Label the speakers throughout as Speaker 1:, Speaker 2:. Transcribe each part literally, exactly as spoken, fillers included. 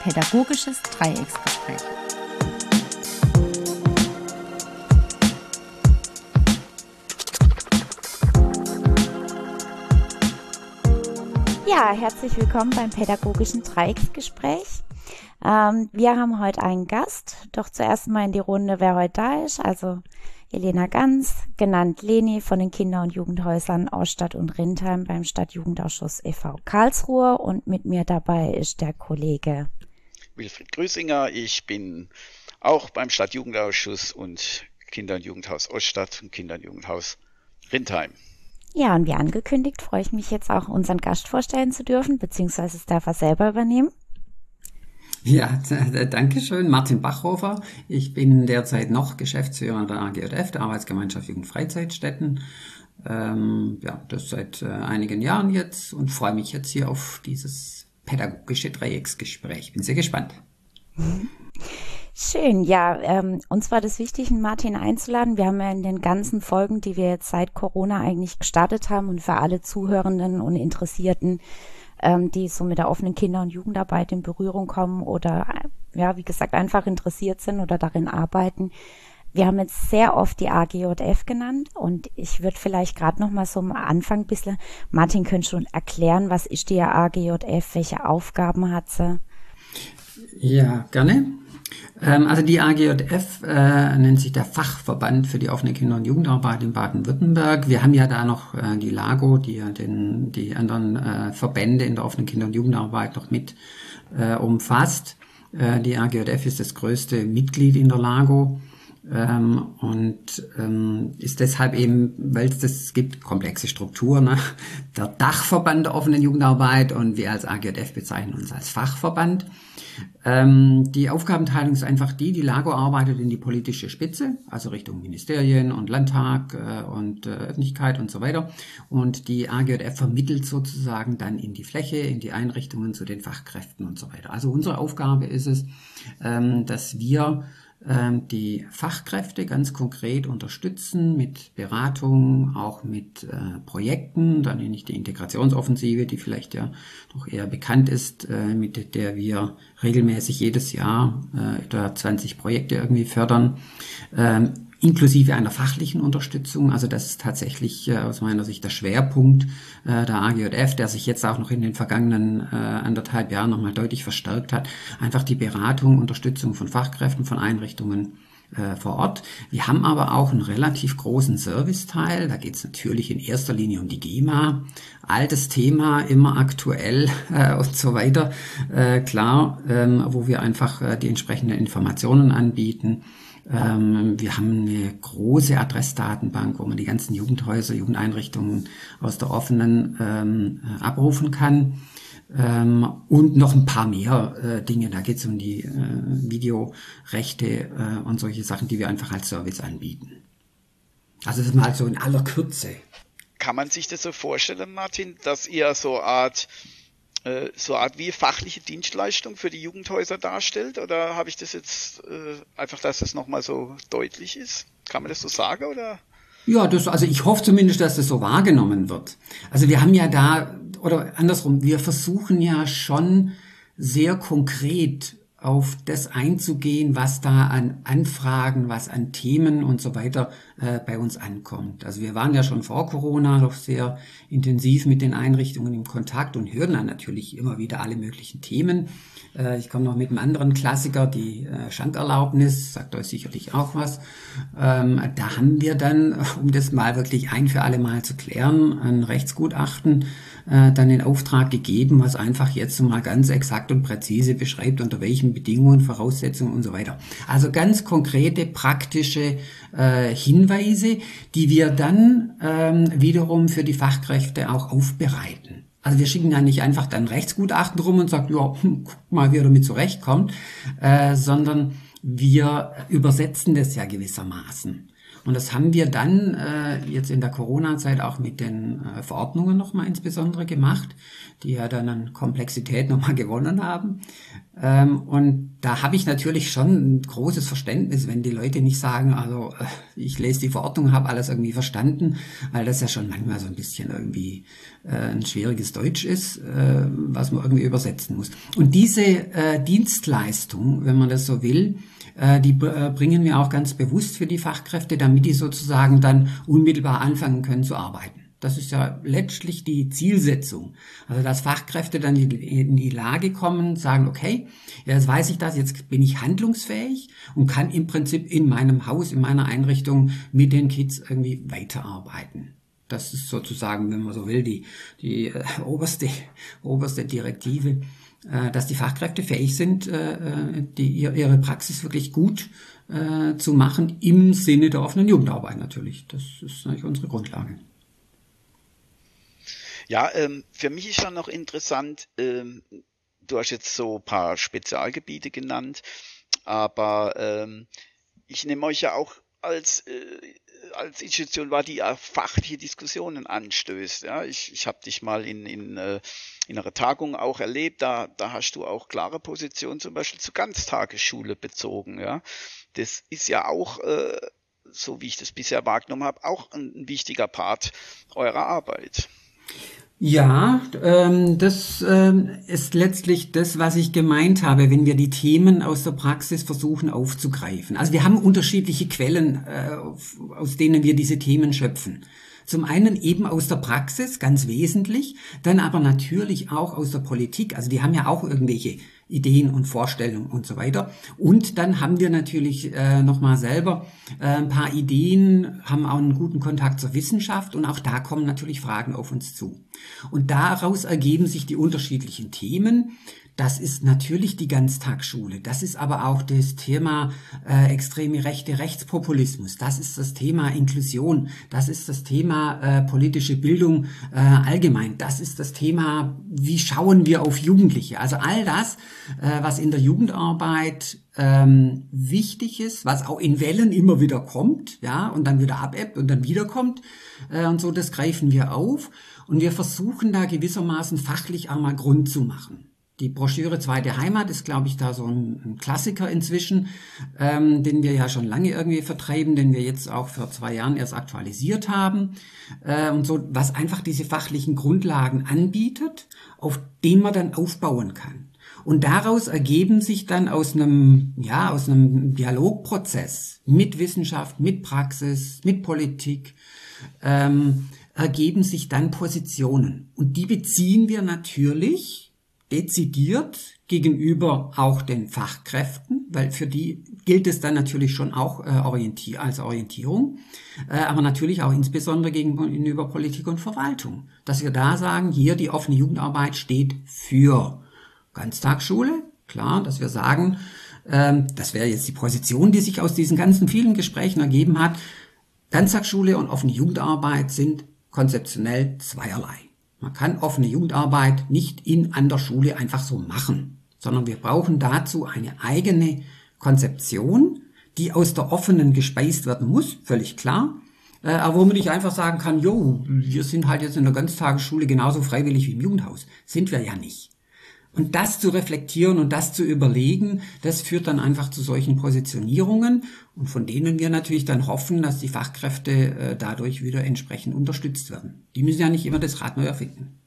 Speaker 1: Pädagogisches Dreiecksgespräch. Ja, herzlich willkommen beim Pädagogischen Dreiecksgespräch. Ähm, wir haben heute einen Gast, doch zuerst mal in die Runde, wer heute da ist. Also Elena Ganz, genannt Leni von den Kinder- und Jugendhäusern Oststadt und Rindheim beim Stadtjugendausschuss e V Karlsruhe, und mit mir dabei ist der Kollege
Speaker 2: Wilfried Grüßinger. Ich bin auch beim Stadtjugendausschuss und Kinder- und Jugendhaus Oststadt und Kinder- und Jugendhaus Rindheim.
Speaker 1: Ja, und wie angekündigt, freue ich mich jetzt auch, unseren Gast vorstellen zu dürfen, beziehungsweise es darf er selber übernehmen.
Speaker 3: Ja, danke schön. Martin Bachhofer. Ich bin derzeit noch Geschäftsführer der A G J F, der Arbeitsgemeinschaft Jugendfreizeitstätten. Ähm, ja, das seit äh, einigen Jahren jetzt, und freue mich jetzt hier auf dieses pädagogische Dreiecksgespräch. Bin sehr gespannt.
Speaker 1: Schön, ja, ähm, uns war das wichtig, Martin einzuladen. Wir haben ja in den ganzen Folgen, die wir jetzt seit Corona eigentlich gestartet haben, und für alle Zuhörenden und Interessierten, ähm, die so mit der offenen Kinder- und Jugendarbeit in Berührung kommen oder, ja, wie gesagt, einfach interessiert sind oder darin arbeiten. Wir haben jetzt sehr oft die A G J F genannt, und ich würde vielleicht gerade noch mal so am Anfang ein bisschen, Martin, könntest du erklären, was ist die A G J F, welche Aufgaben hat sie?
Speaker 3: Ja, gerne. Also die A G J F äh, nennt sich der Fachverband für die offene Kinder- und Jugendarbeit in Baden-Württemberg. Wir haben ja da noch äh, die LAGO, die ja den, die anderen äh, Verbände in der offenen Kinder- und Jugendarbeit noch mit äh, umfasst. Äh, die A G J F ist das größte Mitglied in der LAGO. Ähm, und ähm, ist deshalb eben, weil es das gibt, komplexe Strukturen, ne? Der Dachverband der offenen Jugendarbeit, und wir als A G J F bezeichnen uns als Fachverband. Ähm, die Aufgabenteilung ist einfach die, die LAGO arbeitet in die politische Spitze, also Richtung Ministerien und Landtag äh, und äh, Öffentlichkeit und so weiter. Und die A G J F vermittelt sozusagen dann in die Fläche, in die Einrichtungen zu den Fachkräften und so weiter. Also unsere Aufgabe ist es, ähm, dass wir die Fachkräfte ganz konkret unterstützen mit Beratung, auch mit äh, Projekten. Da nenne ich die Integrationsoffensive, die vielleicht ja doch eher bekannt ist, äh, mit der wir regelmäßig jedes Jahr äh, etwa zwanzig Projekte irgendwie fördern, ähm, inklusive einer fachlichen Unterstützung. Also das ist tatsächlich äh, aus meiner Sicht der Schwerpunkt äh, der A G J F, der sich jetzt auch noch in den vergangenen äh, anderthalb Jahren nochmal deutlich verstärkt hat. Einfach die Beratung, Unterstützung von Fachkräften, von Einrichtungen äh, vor Ort. Wir haben aber auch einen relativ großen Serviceteil. Da geht es natürlich in erster Linie um die GEMA. Altes Thema, immer aktuell äh, und so weiter. Äh, klar, ähm, wo wir einfach äh, die entsprechenden Informationen anbieten. Ähm, wir haben eine große Adressdatenbank, wo man die ganzen Jugendhäuser, Jugendeinrichtungen aus der offenen ähm, abrufen kann. Ähm, und noch ein paar mehr äh, Dinge. Da geht es um die äh, Videorechte äh, und solche Sachen, die wir einfach als Service anbieten. Also das ist mal so in aller Kürze.
Speaker 2: Kann man sich das so vorstellen, Martin, dass ihr so eine Art so eine Art wie fachliche Dienstleistung für die Jugendhäuser darstellt? Oder habe ich das jetzt äh, einfach, dass das nochmal so deutlich ist? Kann man das so sagen, oder?
Speaker 3: Ja, das, also ich hoffe zumindest, dass das so wahrgenommen wird. Also wir haben ja da, oder andersrum, wir versuchen ja schon sehr konkret auf das einzugehen, was da an Anfragen, was an Themen und so weiter äh, bei uns ankommt. Also wir waren ja schon vor Corona noch sehr intensiv mit den Einrichtungen im Kontakt und hören dann natürlich immer wieder alle möglichen Themen. Äh, ich komme noch mit einem anderen Klassiker, die äh, Schankerlaubnis, sagt euch sicherlich auch was. Ähm, da haben wir dann, um das mal wirklich ein für alle Mal zu klären, ein Rechtsgutachten äh, dann in Auftrag gegeben, was einfach jetzt mal ganz exakt und präzise beschreibt, unter welchen Bedingungen, Voraussetzungen und so weiter. Also ganz konkrete, praktische äh, Hinweise, die wir dann ähm, wiederum für die Fachkräfte auch aufbereiten. Also wir schicken ja nicht einfach dann Rechtsgutachten rum und sagen, ja, hm, guck mal, wie er damit zurechtkommt, äh, sondern wir übersetzen das ja gewissermaßen. Und das haben wir dann äh, jetzt in der Corona-Zeit auch mit den äh, Verordnungen nochmal insbesondere gemacht, die ja dann an Komplexität nochmal gewonnen haben. Ähm, und da habe ich natürlich schon ein großes Verständnis, wenn die Leute nicht sagen, also äh, ich lese die Verordnung, habe alles irgendwie verstanden, weil das ja schon manchmal so ein bisschen irgendwie äh, ein schwieriges Deutsch ist, äh, was man irgendwie übersetzen muss. Und diese äh, Dienstleistung, wenn man das so will, äh, die äh, bringen wir auch ganz bewusst für die Fachkräfte, damit die sozusagen dann unmittelbar anfangen können zu arbeiten. Das ist ja letztlich die Zielsetzung. Also, dass Fachkräfte dann in die Lage kommen, sagen, okay, jetzt weiß ich das, jetzt bin ich handlungsfähig und kann im Prinzip in meinem Haus, in meiner Einrichtung mit den Kids irgendwie weiterarbeiten. Das ist sozusagen, wenn man so will, die, die äh, oberste, oberste Direktive, äh, dass die Fachkräfte fähig sind, äh, die, ihre Praxis wirklich gut äh, zu machen, im Sinne der offenen Jugendarbeit natürlich. Das ist natürlich unsere Grundlage.
Speaker 2: Ja, ähm, für mich ist dann noch interessant, ähm, du hast jetzt so ein paar Spezialgebiete genannt, aber ähm, ich nehme euch ja auch als äh, als Institution wahr, die ja fachliche Diskussionen anstößt. Ja, ich ich habe dich mal in in äh, in einer Tagung auch erlebt, da da hast du auch klare Positionen zum Beispiel zur Ganztagesschule bezogen. Ja, das ist ja auch äh, so wie ich das bisher wahrgenommen habe, auch ein, ein wichtiger Part eurer Arbeit.
Speaker 3: Ja, ähm, das ähm, ist letztlich das, was ich gemeint habe, wenn wir die Themen aus der Praxis versuchen aufzugreifen. Also wir haben unterschiedliche Quellen, äh, aus denen wir diese Themen schöpfen. Zum einen eben aus der Praxis, ganz wesentlich, dann aber natürlich auch aus der Politik. Also die haben ja auch irgendwelche Ideen und Vorstellungen und so weiter. Und dann haben wir natürlich äh, nochmal selber äh, ein paar Ideen, haben auch einen guten Kontakt zur Wissenschaft und auch da kommen natürlich Fragen auf uns zu. Und daraus ergeben sich die unterschiedlichen Themen. Das ist natürlich die Ganztagsschule. Das ist aber auch das Thema äh, extreme Rechte, Rechtspopulismus. Das ist das Thema Inklusion. Das ist das Thema äh, politische Bildung äh, allgemein. Das ist das Thema, wie schauen wir auf Jugendliche. Also all das, äh, was in der Jugendarbeit ähm, wichtig ist, was auch in Wellen immer wieder kommt, ja, und dann wieder abebbt und dann wiederkommt äh, und so, das greifen wir auf. Und wir versuchen da gewissermaßen fachlich einmal Grund zu machen. Die Broschüre Zweite Heimat ist, glaube ich, da so ein, ein Klassiker inzwischen, ähm, den wir ja schon lange irgendwie vertreiben, den wir jetzt auch vor zwei Jahren erst aktualisiert haben. Äh, und so, was einfach diese fachlichen Grundlagen anbietet, auf denen man dann aufbauen kann. Und daraus ergeben sich dann aus einem, ja, aus einem Dialogprozess mit Wissenschaft, mit Praxis, mit Politik, ähm, ergeben sich dann Positionen. Und die beziehen wir natürlich dezidiert gegenüber auch den Fachkräften, weil für die gilt es dann natürlich schon auch äh, orientier als Orientierung, äh, aber natürlich auch insbesondere gegenüber Politik und Verwaltung, dass wir da sagen, hier die offene Jugendarbeit steht für Ganztagsschule, klar, dass wir sagen, ähm, das wäre jetzt die Position, die sich aus diesen ganzen vielen Gesprächen ergeben hat, Ganztagsschule und offene Jugendarbeit sind konzeptionell zweierlei. Man kann offene Jugendarbeit nicht in an der Schule einfach so machen, sondern wir brauchen dazu eine eigene Konzeption, die aus der offenen gespeist werden muss, völlig klar, äh, aber wo man nicht einfach sagen kann, jo, wir sind halt jetzt in der Ganztagesschule genauso freiwillig wie im Jugendhaus. Sind wir ja nicht. Und das zu reflektieren und das zu überlegen, das führt dann einfach zu solchen Positionierungen und von denen wir natürlich dann hoffen, dass die Fachkräfte äh, dadurch wieder entsprechend unterstützt werden. Die müssen ja nicht immer das Rad neu erfinden.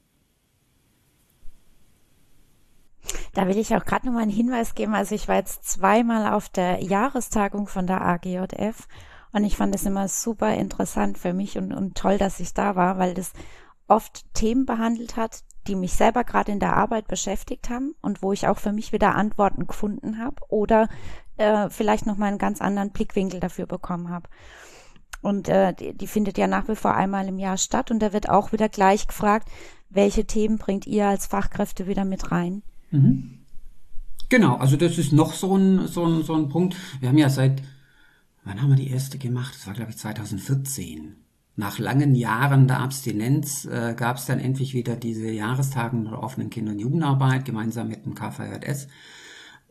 Speaker 1: Da will ich auch gerade noch mal einen Hinweis geben. Also ich war jetzt zweimal auf der Jahrestagung von der A G J F und ich fand es immer super interessant für mich und, und toll, dass ich da war, weil das oft Themen behandelt hat, die mich selber gerade in der Arbeit beschäftigt haben und wo ich auch für mich wieder Antworten gefunden habe oder äh, vielleicht nochmal einen ganz anderen Blickwinkel dafür bekommen habe. Und äh, die, die findet ja nach wie vor einmal im Jahr statt und da wird auch wieder gleich gefragt, welche Themen bringt ihr als Fachkräfte wieder mit rein?
Speaker 3: Mhm. Genau, also das ist noch so ein, so ein, so ein Punkt. Wir haben ja seit, wann haben wir die erste gemacht? Das war, glaube ich, zweitausendvierzehn. Nach langen Jahren der Abstinenz äh, gab es dann endlich wieder diese Jahrestagen der offenen Kinder- und Jugendarbeit, gemeinsam mit dem K V J S.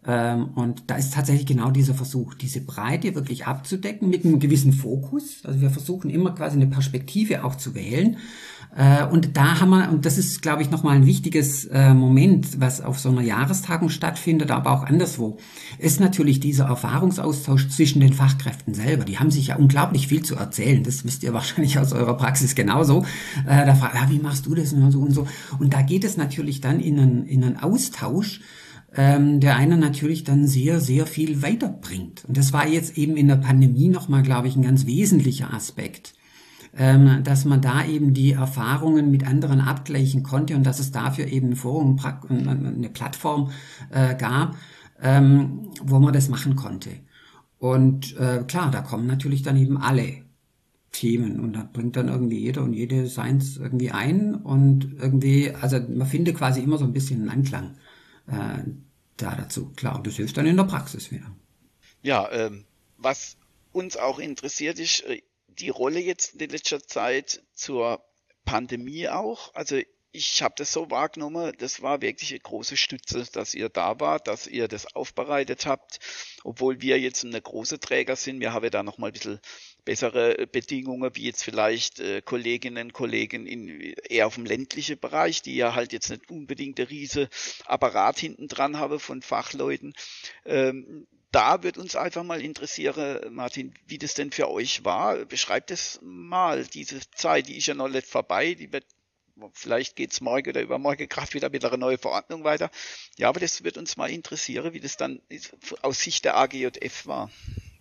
Speaker 3: Ähm, und da ist tatsächlich genau dieser Versuch, diese Breite wirklich abzudecken mit einem gewissen Fokus. Also wir versuchen immer quasi eine Perspektive auch zu wählen. Äh, und da haben wir, und das ist, glaube ich, nochmal ein wichtiges äh, Moment, was auf so einer Jahrestagung stattfindet, aber auch anderswo, ist natürlich dieser Erfahrungsaustausch zwischen den Fachkräften selber. Die haben sich ja unglaublich viel zu erzählen. Das wisst ihr wahrscheinlich aus eurer Praxis genauso. Äh, da fragt, ja, wie machst du das und so und so. Und da geht es natürlich dann in einen, in einen Austausch, Ähm, der einen natürlich dann sehr, sehr viel weiterbringt. Und das war jetzt eben in der Pandemie nochmal, glaube ich, ein ganz wesentlicher Aspekt, ähm, dass man da eben die Erfahrungen mit anderen abgleichen konnte und dass es dafür eben ein Forum, eine Plattform äh, gab, ähm, wo man das machen konnte. Und äh, klar, da kommen natürlich dann eben alle Themen und da bringt dann irgendwie jeder und jede seins irgendwie ein und irgendwie, also man findet quasi immer so ein bisschen einen Anklang Äh, da dazu. Klar, das hilft dann in der Praxis wieder.
Speaker 2: Ja, ähm, was uns auch interessiert ist, äh, die Rolle jetzt in letzter Zeit zur Pandemie auch. Also ich habe das so wahrgenommen, das war wirklich eine große Stütze, dass ihr da wart, dass ihr das aufbereitet habt, obwohl wir jetzt eine große Träger sind. Wir haben ja da nochmal ein bisschen bessere Bedingungen, wie jetzt vielleicht äh, Kolleginnen und Kollegen in, eher auf dem ländlichen Bereich, die ja halt jetzt nicht unbedingt ein riesen Apparat hinten dran haben von Fachleuten. Ähm, da wird uns einfach mal interessieren, Martin, wie das denn für euch war. Beschreibt es mal, diese Zeit, die ist ja noch nicht vorbei, die wird, vielleicht geht's morgen oder übermorgen gerade wieder mit einer neuen Verordnung weiter. Ja, aber das wird uns mal interessieren, wie das dann aus Sicht der A G J F war.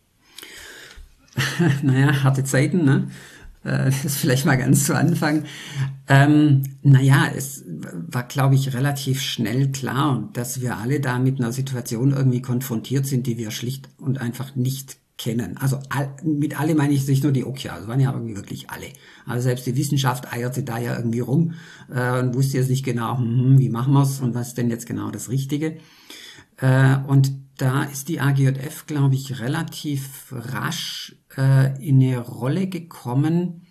Speaker 3: Naja, harte Zeiten, ne? Das ist vielleicht mal ganz zu Anfang. Ähm, naja, es war, glaube ich, relativ schnell klar, dass wir alle da mit einer Situation irgendwie konfrontiert sind, die wir schlicht und einfach nicht kennen. Also all, mit alle meine ich nicht nur die O K J A, das waren ja irgendwie wirklich alle. Also selbst die Wissenschaft eierte da ja irgendwie rum äh, und wusste jetzt nicht genau, hm, wie machen wir's und was ist denn jetzt genau das Richtige. Äh, und da ist die A G J F, glaube ich, relativ rasch äh, in eine Rolle gekommen,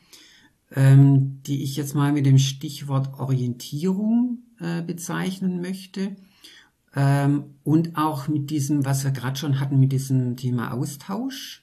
Speaker 3: ähm, die ich jetzt mal mit dem Stichwort Orientierung äh, bezeichnen möchte. Ähm, und auch mit diesem, was wir gerade schon hatten, mit diesem Thema Austausch.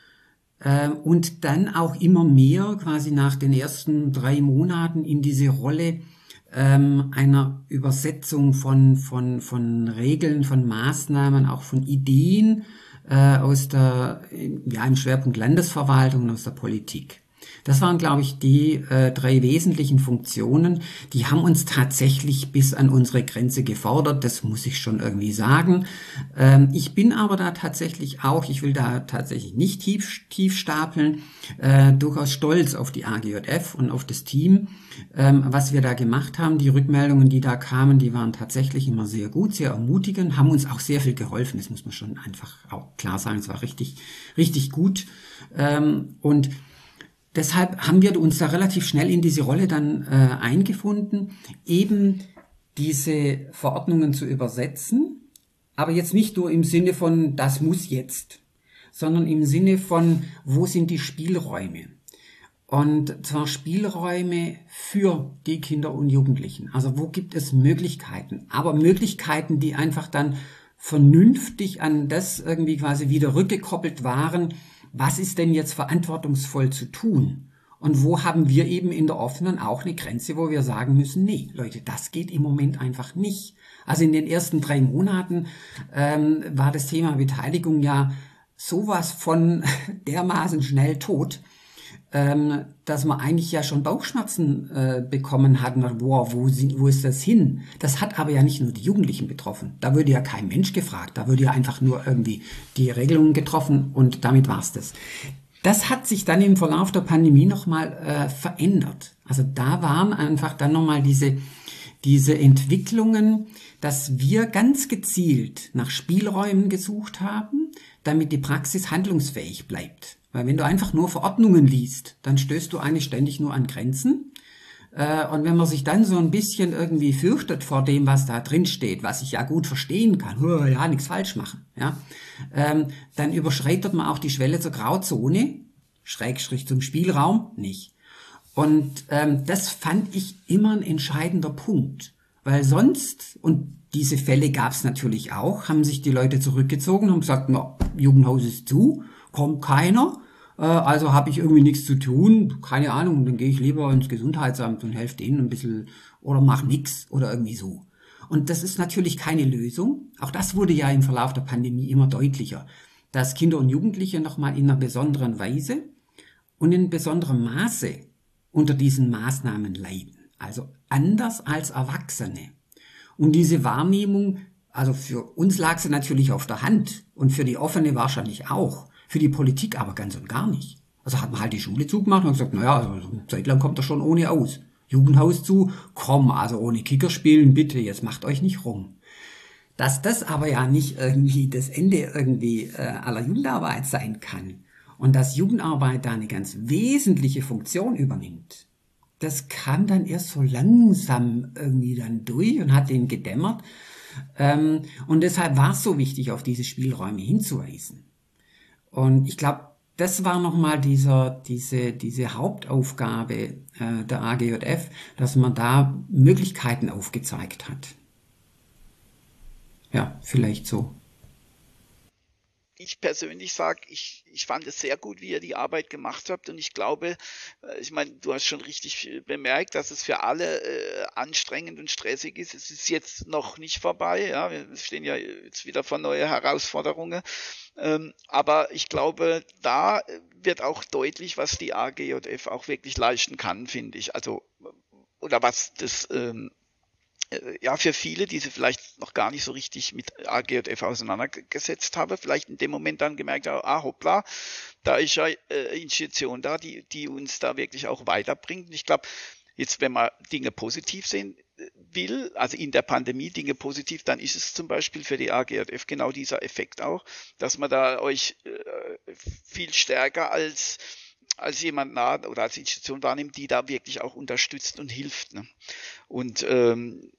Speaker 3: Ähm, und dann auch immer mehr quasi nach den ersten drei Monaten in diese Rolle ähm, einer Übersetzung von, von, von Regeln, von Maßnahmen, auch von Ideen äh, aus der, ja, im Schwerpunkt Landesverwaltung und aus der Politik. Das waren, glaube ich, die äh, drei wesentlichen Funktionen. Die haben uns tatsächlich bis an unsere Grenze gefordert, das muss ich schon irgendwie sagen. Ähm, ich bin aber da tatsächlich auch, ich will da tatsächlich nicht tief, tief stapeln, äh, durchaus stolz auf die A G J F und auf das Team, ähm, was wir da gemacht haben. Die Rückmeldungen, die da kamen, die waren tatsächlich immer sehr gut, sehr ermutigend, haben uns auch sehr viel geholfen. Das muss man schon einfach auch klar sagen, es war richtig, richtig gut. Ähm, und Deshalb haben wir uns da relativ schnell in diese Rolle dann äh, eingefunden, eben diese Verordnungen zu übersetzen, aber jetzt nicht nur im Sinne von, das muss jetzt, sondern im Sinne von, wo sind die Spielräume? Und zwar Spielräume für die Kinder und Jugendlichen. Also wo gibt es Möglichkeiten? Aber Möglichkeiten, die einfach dann vernünftig an das irgendwie quasi wieder rückgekoppelt waren, was ist denn jetzt verantwortungsvoll zu tun? Und wo haben wir eben in der offenen auch eine Grenze, wo wir sagen müssen, nee, Leute, das geht im Moment einfach nicht. Also in den ersten drei Monaten ähm, war das Thema Beteiligung ja sowas von dermaßen schnell tot, ähm, dass man eigentlich ja schon Bauchschmerzen äh, bekommen hat. Und, wow, wo, sind, wo ist das hin? Das hat aber ja nicht nur die Jugendlichen betroffen. Da würde ja kein Mensch gefragt. Da würde ja einfach nur irgendwie die Regelungen getroffen und damit war's das. Das hat sich dann im Verlauf der Pandemie nochmal äh, verändert. Also da waren einfach dann nochmal diese, diese Entwicklungen, dass wir ganz gezielt nach Spielräumen gesucht haben, damit die Praxis handlungsfähig bleibt. Weil wenn du einfach nur Verordnungen liest, dann stößt du eigentlich ständig nur an Grenzen. Und wenn man sich dann so ein bisschen irgendwie fürchtet vor dem, was da drin steht, was ich ja gut verstehen kann, ja, nichts falsch machen, ja, dann überschreitet man auch die Schwelle zur Grauzone, Schrägstrich zum Spielraum, nicht. Und das fand ich immer ein entscheidender Punkt. Weil sonst, und diese Fälle gab es natürlich auch, haben sich die Leute zurückgezogen und gesagt, na, Jugendhaus ist zu, kommt keiner, äh, also habe ich irgendwie nichts zu tun, keine Ahnung, dann gehe ich lieber ins Gesundheitsamt und helfe denen ein bisschen oder mach nix oder irgendwie so. Und das ist natürlich keine Lösung. Auch das wurde ja im Verlauf der Pandemie immer deutlicher, dass Kinder und Jugendliche nochmal in einer besonderen Weise und in besonderem Maße unter diesen Maßnahmen leiden. Also anders als Erwachsene. Und diese Wahrnehmung, also für uns lag sie natürlich auf der Hand und für die Offene wahrscheinlich auch, für die Politik aber ganz und gar nicht. Also hat man halt die Schule zugemacht und gesagt, naja, also eine Zeit lang kommt er schon ohne aus. Jugendhaus zu, komm, also ohne Kicker spielen, bitte, jetzt macht euch nicht rum. Dass das aber ja nicht irgendwie das Ende irgendwie äh, aller Jugendarbeit sein kann und dass Jugendarbeit da eine ganz wesentliche Funktion übernimmt, das kam dann erst so langsam irgendwie dann durch und hat denen gedämmert. Ähm, und deshalb war es so wichtig, auf diese Spielräume hinzuweisen. Und ich glaube, das war nochmal dieser, diese, diese Hauptaufgabe äh, der A G J F, dass man da Möglichkeiten aufgezeigt hat. Ja, vielleicht so.
Speaker 2: Ich persönlich sage, ich, ich fand es sehr gut, wie ihr die Arbeit gemacht habt und ich glaube, ich meine, du hast schon richtig bemerkt, dass es für alle äh, anstrengend und stressig ist. Es ist jetzt noch nicht vorbei, ja, wir stehen ja jetzt wieder vor neue Herausforderungen, ähm, aber ich glaube, da wird auch deutlich, was die A G J F auch wirklich leisten kann, finde ich, also oder was das ähm, ja, für viele, die sie vielleicht noch gar nicht so richtig mit A G J F auseinandergesetzt haben, vielleicht in dem Moment dann gemerkt haben, ah, hoppla, da ist ja äh, Institution da, die, die uns da wirklich auch weiterbringt. Und ich glaube, jetzt, wenn man Dinge positiv sehen will, also in der Pandemie Dinge positiv, dann ist es zum Beispiel für die A G J F genau dieser Effekt auch, dass man da euch äh, viel stärker als als jemand nah oder als Institution wahrnimmt, die da wirklich auch unterstützt und hilft. Ne? Und ähm,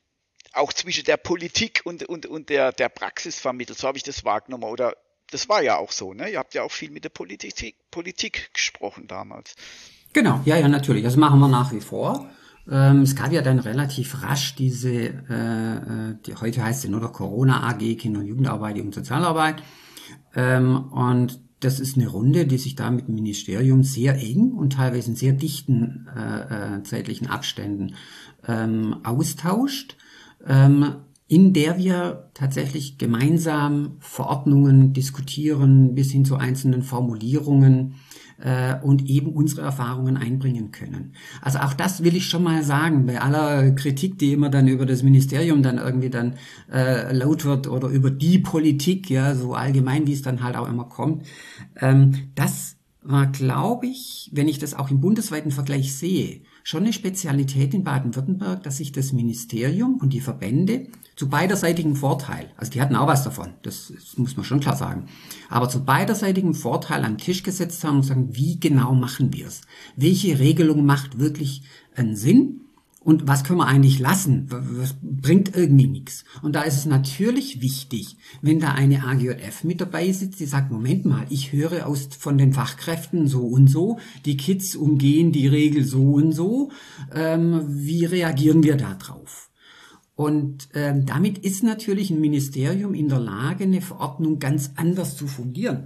Speaker 2: auch zwischen der Politik und, und, und der, der Praxis vermittelt. So habe ich das wahrgenommen. Oder das war ja auch so. Ne? Ihr habt ja auch viel mit der Politik, Politik gesprochen damals.
Speaker 3: Genau, ja, ja, natürlich. Das machen wir nach wie vor. Ähm, es gab ja dann relativ rasch diese, äh, die, heute heißt sie nur der Corona A G, Kinder- und Jugendarbeit, Jugend- und Sozialarbeit. Ähm, und das ist eine Runde, die sich da mit dem Ministerium sehr eng und teilweise in sehr dichten äh, äh, zeitlichen Abständen ähm, austauscht, ähm, in der wir tatsächlich gemeinsam Verordnungen diskutieren bis hin zu einzelnen Formulierungen äh, und eben unsere Erfahrungen einbringen können. Also auch das will ich schon mal sagen, bei aller Kritik, die immer dann über das Ministerium dann irgendwie dann äh, laut wird oder über die Politik, ja, so allgemein, wie es dann halt auch immer kommt. Ähm, das war, glaube ich, wenn ich das auch im bundesweiten Vergleich sehe, schon eine Spezialität in Baden-Württemberg, dass sich das Ministerium und die Verbände zu beiderseitigem Vorteil, also die hatten auch was davon, das, das muss man schon klar sagen, aber zu beiderseitigem Vorteil am Tisch gesetzt haben und sagen, wie genau machen wir es? Welche Regelung macht wirklich einen Sinn? Und was können wir eigentlich lassen? Was bringt irgendwie nichts? Und da ist es natürlich wichtig, wenn da eine A G J F mit dabei sitzt, die sagt, Moment mal, ich höre aus von den Fachkräften so und so, die Kids umgehen die Regel so und so, ähm, wie reagieren wir da drauf? Und ähm, damit ist natürlich ein Ministerium in der Lage, eine Verordnung ganz anders zu fungieren.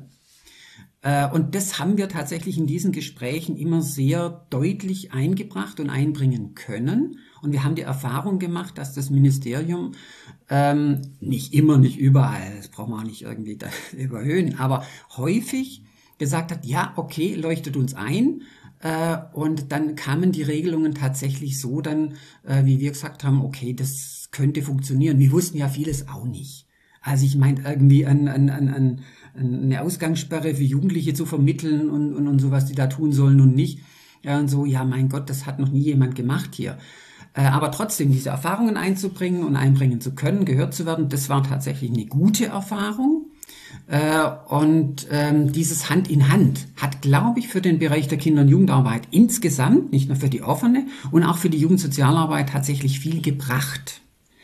Speaker 3: Und das haben wir tatsächlich in diesen Gesprächen immer sehr deutlich eingebracht und einbringen können. Und wir haben die Erfahrung gemacht, dass das Ministerium ähm, nicht immer, nicht überall, das brauchen wir auch nicht irgendwie da überhöhen, aber häufig gesagt hat, ja, okay, leuchtet uns ein. Äh, und dann kamen die Regelungen tatsächlich so dann, äh, wie wir gesagt haben, okay, das könnte funktionieren. Wir wussten ja vieles auch nicht. Also ich meine irgendwie an, an, an, an eine Ausgangssperre für Jugendliche zu vermitteln und, und, und so, was die da tun sollen und nicht. Ja, und so, ja, mein Gott, das hat noch nie jemand gemacht hier. Äh, aber trotzdem, diese Erfahrungen einzubringen und einbringen zu können, gehört zu werden, das war tatsächlich eine gute Erfahrung. Äh, und ähm, dieses Hand in Hand hat, glaube ich, für den Bereich der Kinder- und Jugendarbeit insgesamt, nicht nur für die offene und auch für die Jugendsozialarbeit tatsächlich viel gebracht.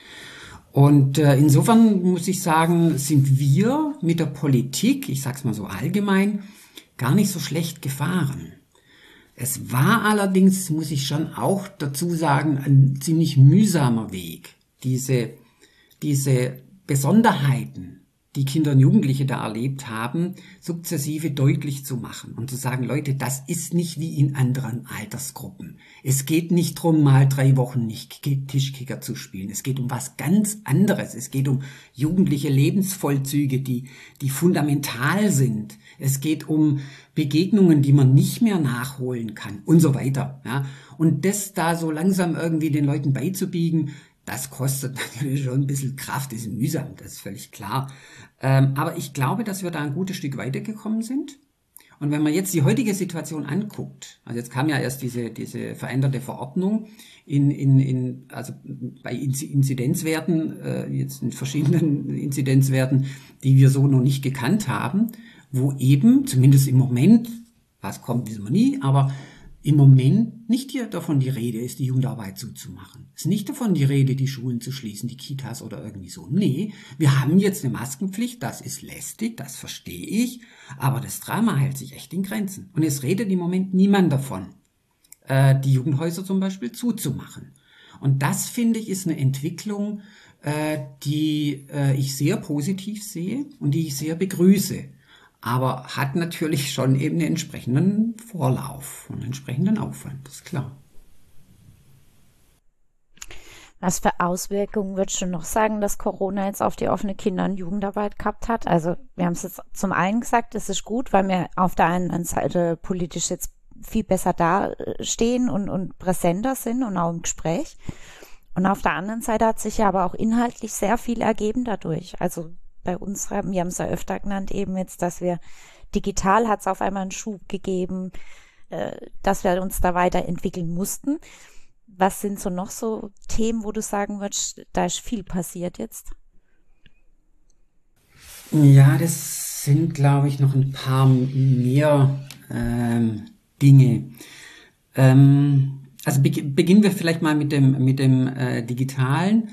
Speaker 3: Und äh, insofern muss ich sagen, sind wir mit der Politik, ich sag's mal so allgemein, gar nicht so schlecht gefahren. Es war allerdings, muss ich schon auch dazu sagen, ein ziemlich mühsamer Weg, diese diese Besonderheiten, die Kinder und Jugendliche da erlebt haben, sukzessive deutlich zu machen und zu sagen, Leute, das ist nicht wie in anderen Altersgruppen. Es geht nicht darum, mal drei Wochen nicht Tischkicker zu spielen. Es geht um was ganz anderes. Es geht um jugendliche Lebensvollzüge, die, die fundamental sind. Es geht um Begegnungen, die man nicht mehr nachholen kann und so weiter. Ja. Und das da so langsam irgendwie den Leuten beizubiegen, das kostet natürlich schon ein bisschen Kraft, ist mühsam, das ist völlig klar. Ähm, aber ich glaube, dass wir da ein gutes Stück weitergekommen sind. Und wenn man jetzt die heutige Situation anguckt, also jetzt kam ja erst diese, diese veränderte Verordnung in, in, in, also bei Inzidenzwerten, äh, jetzt in verschiedenen Inzidenzwerten, die wir so noch nicht gekannt haben, wo eben, zumindest im Moment, was kommt, wissen wir nie, aber im Moment nicht hier davon die Rede ist, die Jugendarbeit zuzumachen. Es ist nicht davon die Rede, die Schulen zu schließen, die Kitas oder irgendwie so. Nee, wir haben jetzt eine Maskenpflicht, das ist lästig, das verstehe ich, aber das Drama hält sich echt in Grenzen. Und es redet im Moment niemand davon, äh, die Jugendhäuser zum Beispiel zuzumachen. Und das, finde ich, ist eine Entwicklung, äh, die äh, ich sehr positiv sehe und die ich sehr begrüße. Aber hat natürlich schon eben einen entsprechenden Vorlauf und einen entsprechenden Aufwand, das ist klar.
Speaker 1: Was für Auswirkungen würdest du noch sagen, dass Corona jetzt auf die offene Kinder- und Jugendarbeit gehabt hat? Also wir haben es jetzt zum einen gesagt, es ist gut, weil wir auf der einen Seite politisch jetzt viel besser dastehen und, und präsenter sind und auch im Gespräch. Und auf der anderen Seite hat sich ja aber auch inhaltlich sehr viel ergeben dadurch. Also bei uns, wir haben es ja öfter genannt, eben jetzt, dass wir digital hat es auf einmal einen Schub gegeben, äh, dass wir uns da weiterentwickeln mussten. Was sind so noch so Themen, wo du sagen würdest, da ist viel passiert jetzt?
Speaker 3: Ja, das sind, glaube ich, noch ein paar mehr ähm, Dinge. Ähm, also be- beginnen wir vielleicht mal mit dem, mit dem äh, Digitalen.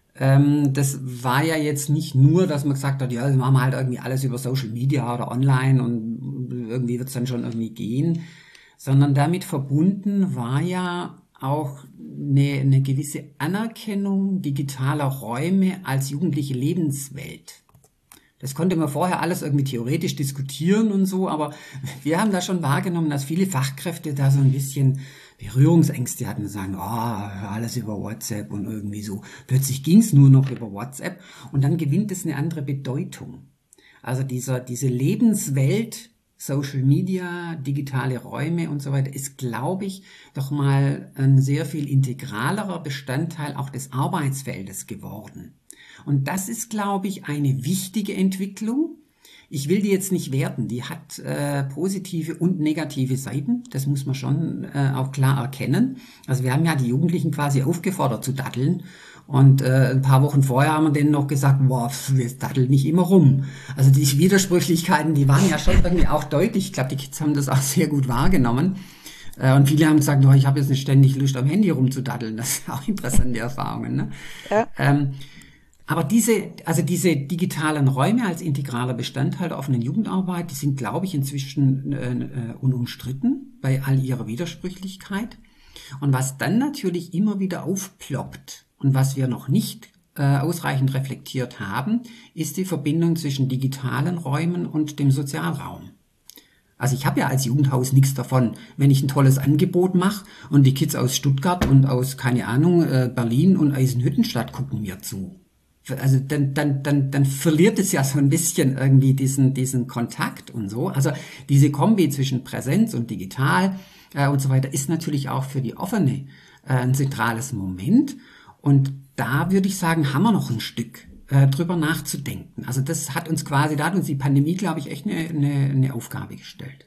Speaker 3: Das war ja jetzt nicht nur, dass man gesagt hat, ja, wir machen halt irgendwie alles über Social Media oder online und irgendwie wird es dann schon irgendwie gehen, sondern damit verbunden war ja auch eine, eine gewisse Anerkennung digitaler Räume als jugendliche Lebenswelt. Das konnte man vorher alles irgendwie theoretisch diskutieren und so, aber wir haben da schon wahrgenommen, dass viele Fachkräfte da so ein bisschen Berührungsängste hatten und sagen, oh, alles über WhatsApp und irgendwie so. Plötzlich ging es nur noch über WhatsApp und dann gewinnt es eine andere Bedeutung. Also dieser, diese Lebenswelt, Social Media, digitale Räume und so weiter, ist, glaube ich, doch mal ein sehr viel integralerer Bestandteil auch des Arbeitsfeldes geworden. Und das ist, glaube ich, eine wichtige Entwicklung. Ich will die jetzt nicht werten, die hat äh, positive und negative Seiten, das muss man schon äh, auch klar erkennen. Also wir haben ja die Jugendlichen quasi aufgefordert zu daddeln und äh, ein paar Wochen vorher haben wir denen noch gesagt, boah, wir daddeln nicht immer rum. Also die Widersprüchlichkeiten, die waren ja schon irgendwie auch deutlich. Ich glaube, die Kids haben das auch sehr gut wahrgenommen. Äh, und viele haben gesagt, oh, ich habe jetzt nicht ständig Lust am Handy rumzudaddeln. Das sind auch interessante Erfahrungen. Ne? Ja. Ähm, Aber diese, also diese digitalen Räume als integraler Bestandteil der offenen Jugendarbeit, die sind, glaube ich, inzwischen äh, unumstritten bei all ihrer Widersprüchlichkeit. Und was dann natürlich immer wieder aufploppt und was wir noch nicht äh, ausreichend reflektiert haben, ist die Verbindung zwischen digitalen Räumen und dem Sozialraum. Also ich habe ja als Jugendhaus nichts davon, wenn ich ein tolles Angebot mache und die Kids aus Stuttgart und aus, keine Ahnung, äh, Berlin und Eisenhüttenstadt gucken mir zu. Also dann, dann, dann, dann verliert es ja so ein bisschen irgendwie diesen, diesen Kontakt und so. Also diese Kombi zwischen Präsenz und digital äh, und so weiter ist natürlich auch für die Offene äh, ein zentrales Moment. Und da würde ich sagen, haben wir noch ein Stück äh, drüber nachzudenken. Also das hat uns quasi, da hat uns die Pandemie, glaube ich, echt eine, eine, eine Aufgabe gestellt.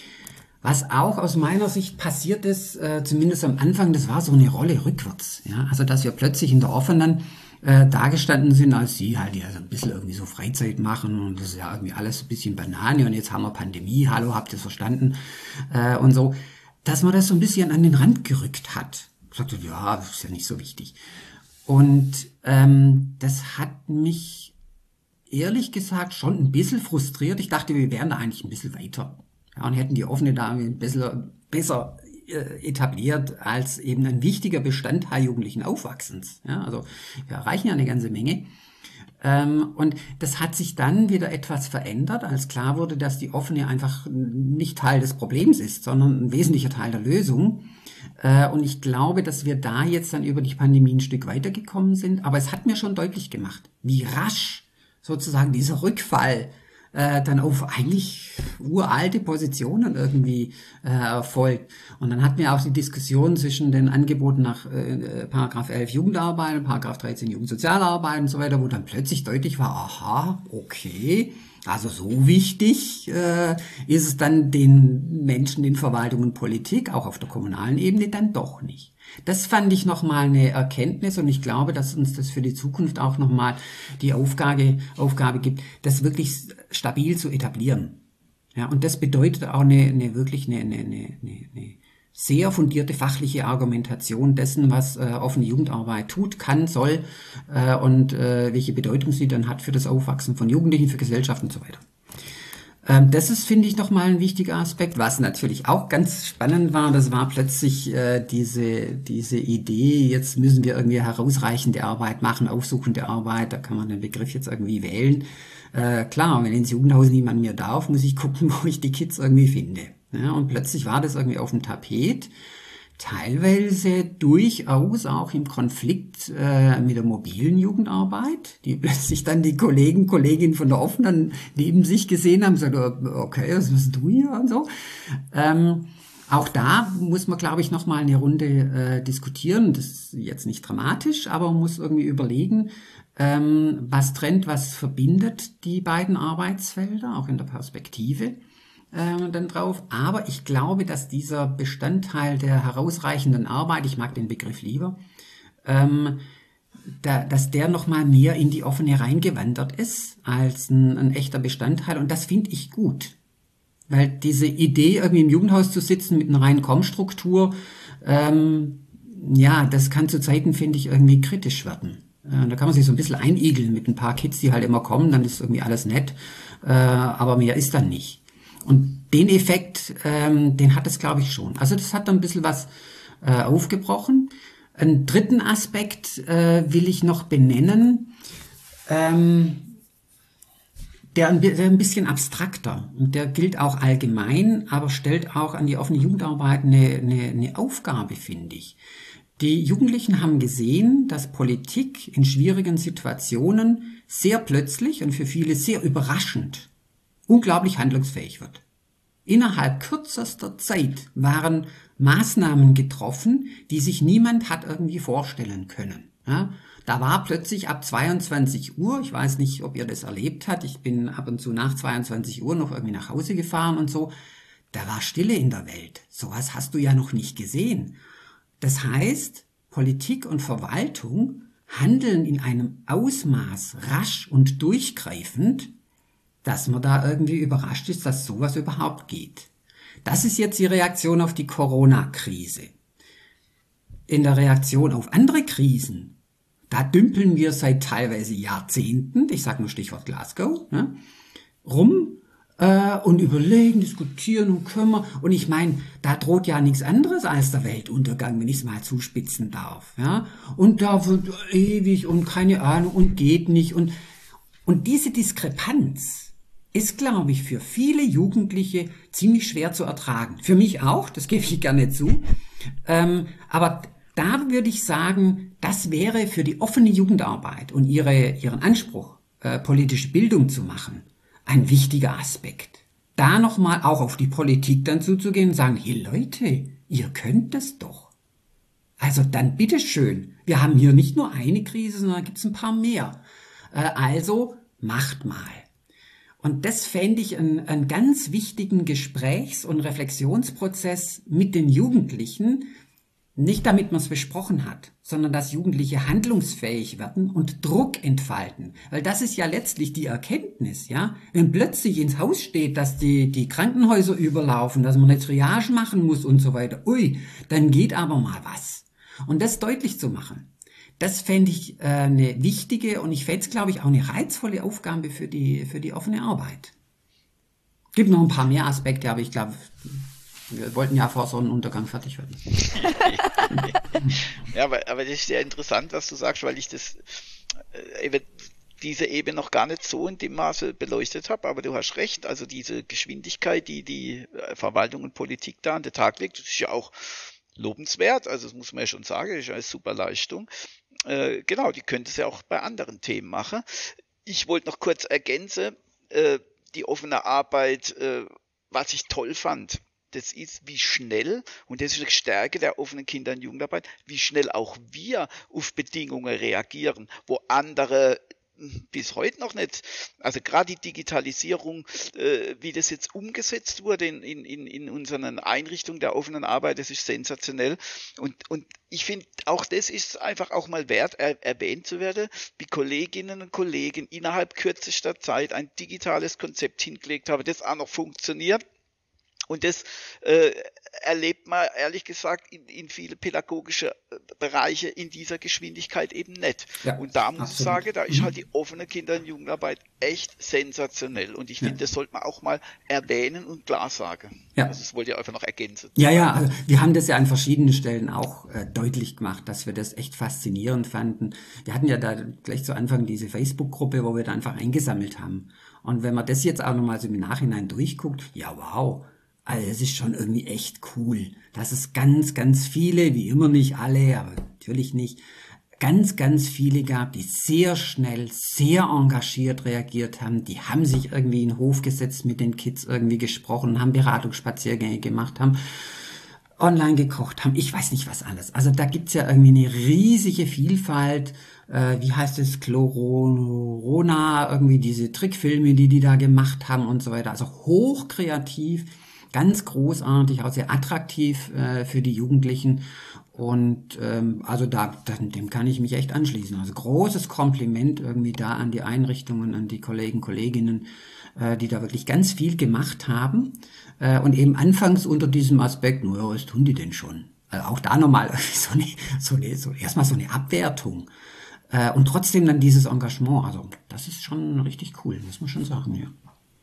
Speaker 3: Was auch aus meiner Sicht passiert ist, äh, zumindest am Anfang, das war so eine Rolle rückwärts. Ja? Also dass wir plötzlich in der Offenen äh, dargestanden sind, als sie halt ja so ein bisschen irgendwie so Freizeit machen und das ist ja irgendwie alles ein bisschen Banane und jetzt haben wir Pandemie, hallo, habt ihr es verstanden? Äh, und so, dass man das so ein bisschen an den Rand gerückt hat. Ich sagte, ja, das ist ja nicht so wichtig. Und ähm, das hat mich ehrlich gesagt schon ein bisschen frustriert. Ich dachte, wir wären da eigentlich ein bisschen weiter. Ja, und hätten die Offene da ein bisschen besser äh, etabliert als eben ein wichtiger Bestandteil jugendlichen Aufwachsens. Ja, also wir erreichen ja eine ganze Menge. Ähm, und das hat sich dann wieder etwas verändert, als klar wurde, dass die offene einfach nicht Teil des Problems ist, sondern ein wesentlicher Teil der Lösung. Äh, und ich glaube, dass wir da jetzt dann über die Pandemie ein Stück weitergekommen sind. Aber es hat mir schon deutlich gemacht, wie rasch sozusagen dieser Rückfall äh, dann auf eigentlich uralte Positionen irgendwie äh, erfolgt. Und dann hatten wir auch die Diskussion zwischen den Angeboten nach äh, Paragraph elf Jugendarbeit und Paragraph dreizehn Jugendsozialarbeit und so weiter, wo dann plötzlich deutlich war, aha, okay, also so wichtig äh, ist es dann den Menschen in Verwaltung und Politik, auch auf der kommunalen Ebene, dann doch nicht. Das fand ich nochmal eine Erkenntnis und ich glaube, dass uns das für die Zukunft auch nochmal die Aufgabe, Aufgabe gibt, das wirklich stabil zu etablieren. Ja, und das bedeutet auch eine, eine wirklich eine, eine, eine, eine sehr fundierte fachliche Argumentation dessen, was äh, offene Jugendarbeit tut, kann, soll äh, und äh, welche Bedeutung sie dann hat für das Aufwachsen von Jugendlichen, für Gesellschaft und so weiter. Ähm, das ist, finde ich, nochmal ein wichtiger Aspekt. Was natürlich auch ganz spannend war, das war plötzlich äh, diese diese Idee, jetzt müssen wir irgendwie herausreichende Arbeit machen, aufsuchende Arbeit, da kann man den Begriff jetzt irgendwie wählen. Äh, klar, wenn ins Jugendhaus niemand mehr darf, muss ich gucken, wo ich die Kids irgendwie finde. Ja, und plötzlich war das irgendwie auf dem Tapet, teilweise durchaus auch im Konflikt äh, mit der mobilen Jugendarbeit, die plötzlich dann die Kollegen, Kolleginnen von der offenen neben sich gesehen haben, gesagt, okay, was machst du hier und so. Ähm, auch da muss man, glaube ich, nochmal eine Runde äh, diskutieren. Das ist jetzt nicht dramatisch, aber man muss irgendwie überlegen, ähm, was trennt, was verbindet die beiden Arbeitsfelder, auch in der Perspektive. Dann drauf. Aber ich glaube, dass dieser Bestandteil der herausreichenden Arbeit, ich mag den Begriff lieber, ähm, da, dass der nochmal mehr in die offene reingewandert ist als ein, ein echter Bestandteil. Und das finde ich gut. Weil diese Idee, irgendwie im Jugendhaus zu sitzen mit einer reinen Kommstruktur, ähm, ja, das kann zu Zeiten, finde ich, irgendwie kritisch werden. Äh, da kann man sich so ein bisschen einigeln mit ein paar Kids, die halt immer kommen, dann ist irgendwie alles nett, äh, aber mehr ist dann nicht. Und den Effekt, ähm, den hat es, glaube ich, schon. Also das hat dann ein bisschen was äh, aufgebrochen. Einen dritten Aspekt äh, will ich noch benennen, ähm, der ein, der ein bisschen abstrakter und der gilt auch allgemein, aber stellt auch an die offene Jugendarbeit eine, eine, eine Aufgabe, finde ich. Die Jugendlichen haben gesehen, dass Politik in schwierigen Situationen sehr plötzlich und für viele sehr überraschend unglaublich handlungsfähig wird. Innerhalb kürzester Zeit waren Maßnahmen getroffen, die sich niemand hat irgendwie vorstellen können. Ja, da war plötzlich ab zweiundzwanzig Uhr, ich weiß nicht, ob ihr das erlebt habt, ich bin ab und zu nach zweiundzwanzig Uhr noch irgendwie nach Hause gefahren und so, da war Stille in der Welt. Sowas hast du ja noch nicht gesehen. Das heißt, Politik und Verwaltung handeln in einem Ausmaß rasch und durchgreifend, dass man da irgendwie überrascht ist, dass sowas überhaupt geht. Das ist jetzt die Reaktion auf die Corona-Krise. In der Reaktion auf andere Krisen, da dümpeln wir seit teilweise Jahrzehnten, ich sage nur Stichwort Glasgow, ne, rum äh, und überlegen, diskutieren und kümmern. Und ich meine, da droht ja nichts anderes als der Weltuntergang, wenn ich es mal zuspitzen darf. Ja? Und da wird ewig und keine Ahnung und geht nicht. Und, und diese Diskrepanz ist, glaube ich, für viele Jugendliche ziemlich schwer zu ertragen. Für mich auch, das gebe ich gerne zu. Ähm, aber da würde ich sagen, das wäre für die offene Jugendarbeit und ihre, ihren Anspruch, äh, politische Bildung zu machen, ein wichtiger Aspekt. Da nochmal auch auf die Politik dann zuzugehen und sagen, hey Leute, ihr könnt das doch. Also dann bitteschön, wir haben hier nicht nur eine Krise, sondern da gibt es ein paar mehr. Äh, also macht mal. Und das fände ich einen, einen ganz wichtigen Gesprächs- und Reflexionsprozess mit den Jugendlichen, nicht damit man es besprochen hat, sondern dass Jugendliche handlungsfähig werden und Druck entfalten. Weil das ist ja letztlich die Erkenntnis, ja. Wenn plötzlich ins Haus steht, dass die, die Krankenhäuser überlaufen, dass man eine Triage machen muss und so weiter, ui, dann geht aber mal was. Und das deutlich zu machen. Das fände ich äh, eine wichtige und ich fände es, glaube ich, auch eine reizvolle Aufgabe für die, für die offene Arbeit. Gibt noch ein paar mehr Aspekte, aber ich glaube, wir wollten ja vor Sonnenuntergang fertig werden.
Speaker 2: Ja, aber, aber das ist sehr interessant, was du sagst, weil ich das, äh, diese Ebene noch gar nicht so in dem Maße beleuchtet habe, aber du hast recht, also diese Geschwindigkeit, die die Verwaltung und Politik da an den Tag legt, das ist ja auch lobenswert, also das muss man ja schon sagen, das ist eine super Leistung. Äh, genau, die könnte es ja auch bei anderen Themen machen. Ich wollte noch kurz ergänzen, äh, die offene Arbeit, äh, was ich toll fand, das ist, wie schnell, und das ist eine Stärke der offenen Kinder- und Jugendarbeit, wie schnell auch wir auf Bedingungen reagieren, wo andere bis heute noch nicht, also gerade die Digitalisierung, äh, wie das jetzt umgesetzt wurde in, in, in unseren Einrichtungen der offenen Arbeit, das ist sensationell. Und, und ich finde, auch das ist einfach auch mal wert, er, erwähnt zu werden, wie Kolleginnen und Kollegen innerhalb kürzester Zeit ein digitales Konzept hingelegt haben, das auch noch funktioniert. Und das äh, erlebt man, ehrlich gesagt, in, in viele pädagogische Bereiche in dieser Geschwindigkeit eben nicht. Ja, und da muss absolut. Ich sagen, da ist halt die offene Kinder- und Jugendarbeit echt sensationell. Und ich finde, ja. das sollte man auch mal erwähnen und klar sagen. Ja. Also das wollte ich einfach noch ergänzen.
Speaker 3: Ja, ja, also wir haben das ja an verschiedenen Stellen auch äh, deutlich gemacht, dass wir das echt faszinierend fanden. Wir hatten ja da gleich zu Anfang diese Facebook-Gruppe, wo wir da einfach eingesammelt haben. Und wenn man das jetzt auch nochmal so im Nachhinein durchguckt, ja, wow. Also es ist schon irgendwie echt cool, dass es ganz, ganz viele, wie immer nicht alle, aber natürlich nicht, ganz, ganz viele gab, die sehr schnell, sehr engagiert reagiert haben. Die haben sich irgendwie in den Hof gesetzt, mit den Kids irgendwie gesprochen, haben Beratungsspaziergänge gemacht, haben online gekocht, haben ich weiß nicht was alles. Also da gibt's ja irgendwie eine riesige Vielfalt. Äh, wie heißt es? Chlorona, irgendwie diese Trickfilme, die die da gemacht haben und so weiter. Also hochkreativ. Ganz großartig, auch sehr attraktiv äh, für die Jugendlichen und ähm, also da, da, dem kann ich mich echt anschließen. Also großes Kompliment irgendwie da an die Einrichtungen, an die Kollegen, Kolleginnen, äh, die da wirklich ganz viel gemacht haben äh, und eben anfangs unter diesem Aspekt, naja, was tun die denn schon? Also auch da nochmal so eine, so eine, so erstmal so eine Abwertung äh, und trotzdem dann dieses Engagement. Also das ist schon richtig cool, muss man schon sagen, ja.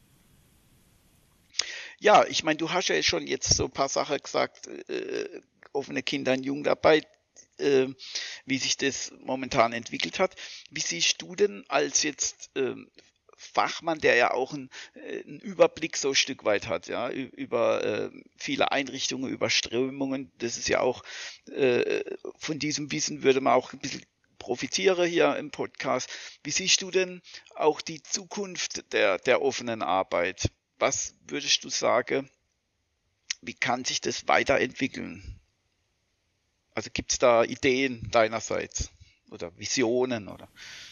Speaker 2: Ja, ich meine, du hast ja schon jetzt so ein paar Sachen gesagt, äh, offene Kinder- und Jugendarbeit, äh, wie sich das momentan entwickelt hat. Wie siehst du denn als jetzt äh, Fachmann, der ja auch einen, äh, einen Überblick so ein Stück weit hat, ja, über äh, viele Einrichtungen, über Strömungen, das ist ja auch, äh, von diesem Wissen würde man auch ein bisschen profitieren hier im Podcast. Wie siehst du denn auch die Zukunft der, der offenen Arbeit? Was würdest du sagen, wie kann sich das weiterentwickeln? Also gibt es da Ideen deinerseits oder Visionen oder?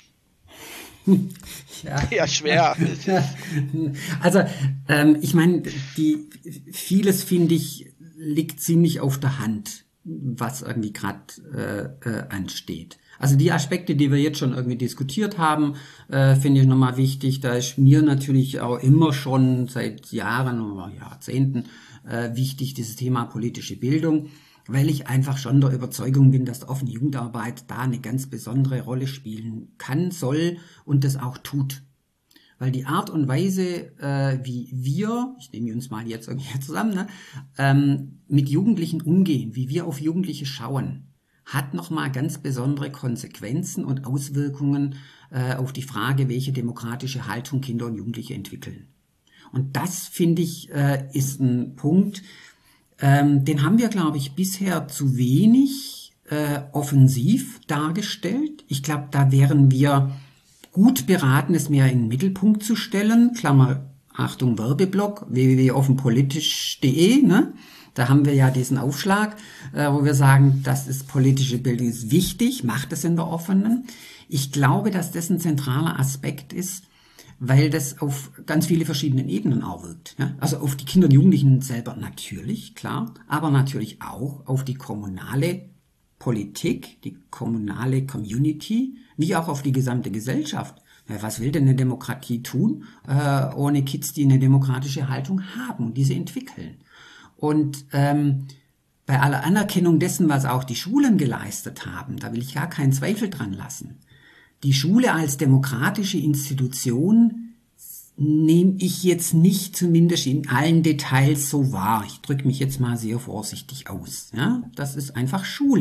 Speaker 3: Ja,
Speaker 2: ja schwer.
Speaker 3: Also ähm, ich meine, die vieles finde ich liegt ziemlich auf der Hand, was irgendwie gerade äh, äh, ansteht. Also die Aspekte, die wir jetzt schon irgendwie diskutiert haben, äh, finde ich nochmal wichtig. Da ist mir natürlich auch immer schon seit Jahren oder Jahrzehnten äh, wichtig, dieses Thema politische Bildung, weil ich einfach schon der Überzeugung bin, dass offene Jugendarbeit da eine ganz besondere Rolle spielen kann, soll und das auch tut. Weil die Art und Weise, äh, wie wir, ich nehme uns mal jetzt irgendwie zusammen, ne, ähm, mit Jugendlichen umgehen, wie wir auf Jugendliche schauen, hat nochmal ganz besondere Konsequenzen und Auswirkungen äh, auf die Frage, welche demokratische Haltung Kinder und Jugendliche entwickeln. Und das, finde ich, äh, ist ein Punkt, ähm, den haben wir, glaube ich, bisher zu wenig äh, offensiv dargestellt. Ich glaube, da wären wir gut beraten, es mehr in den Mittelpunkt zu stellen. Klammer, Achtung, Werbeblock, w w w punkt offenpolitisch punkt de, ne? Da haben wir ja diesen Aufschlag, äh, wo wir sagen, das ist politische Bildung ist wichtig, macht es in der offenen. Ich glaube, dass das ein zentraler Aspekt ist, weil das auf ganz viele verschiedene Ebenen auch wirkt. Ja? Also auf die Kinder und Jugendlichen selber natürlich, klar, aber natürlich auch auf die kommunale Politik, die kommunale Community, wie auch auf die gesamte Gesellschaft. Ja, was will denn eine Demokratie tun, äh, ohne Kids, die eine demokratische Haltung haben, die sie entwickeln? Und ähm, bei aller Anerkennung dessen, was auch die Schulen geleistet haben, da will ich gar keinen Zweifel dran lassen. Die Schule als demokratische Institution nehme ich jetzt nicht zumindest in allen Details so wahr. Ich drücke mich jetzt mal sehr vorsichtig aus. Ja, das ist einfach Schule.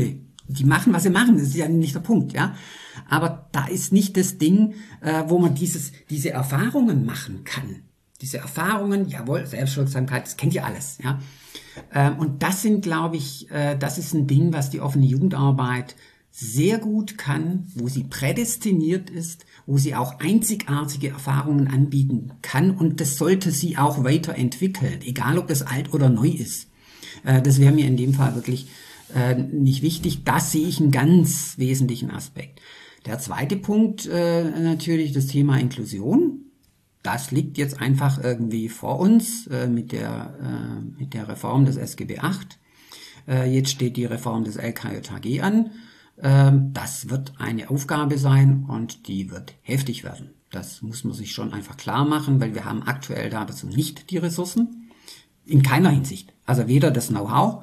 Speaker 3: die machen, was sie machen, das ist ja nicht der Punkt, ja. Aber da ist nicht das Ding, äh, wo man dieses, diese Erfahrungen machen kann. Diese Erfahrungen, jawohl, Selbstwirksamkeit, das kennt ihr alles, ja. Ähm, und das sind, glaube ich, äh, das ist ein Ding, was die offene Jugendarbeit sehr gut kann, wo sie prädestiniert ist, wo sie auch einzigartige Erfahrungen anbieten kann, und das sollte sie auch weiterentwickeln, egal ob das alt oder neu ist. Äh, das wäre mir in dem Fall wirklich äh, nicht wichtig. Das sehe ich einen ganz wesentlichen Aspekt. Der zweite Punkt, äh, natürlich das Thema Inklusion. Das liegt jetzt einfach irgendwie vor uns äh, mit der äh, mit der Reform des S G B acht. Äh, jetzt steht die Reform des L K J H G an. Das wird eine Aufgabe sein und die wird heftig werden. Das muss man sich schon einfach klar machen, weil wir haben aktuell dazu nicht die Ressourcen. In keiner Hinsicht. Also weder das Know-how,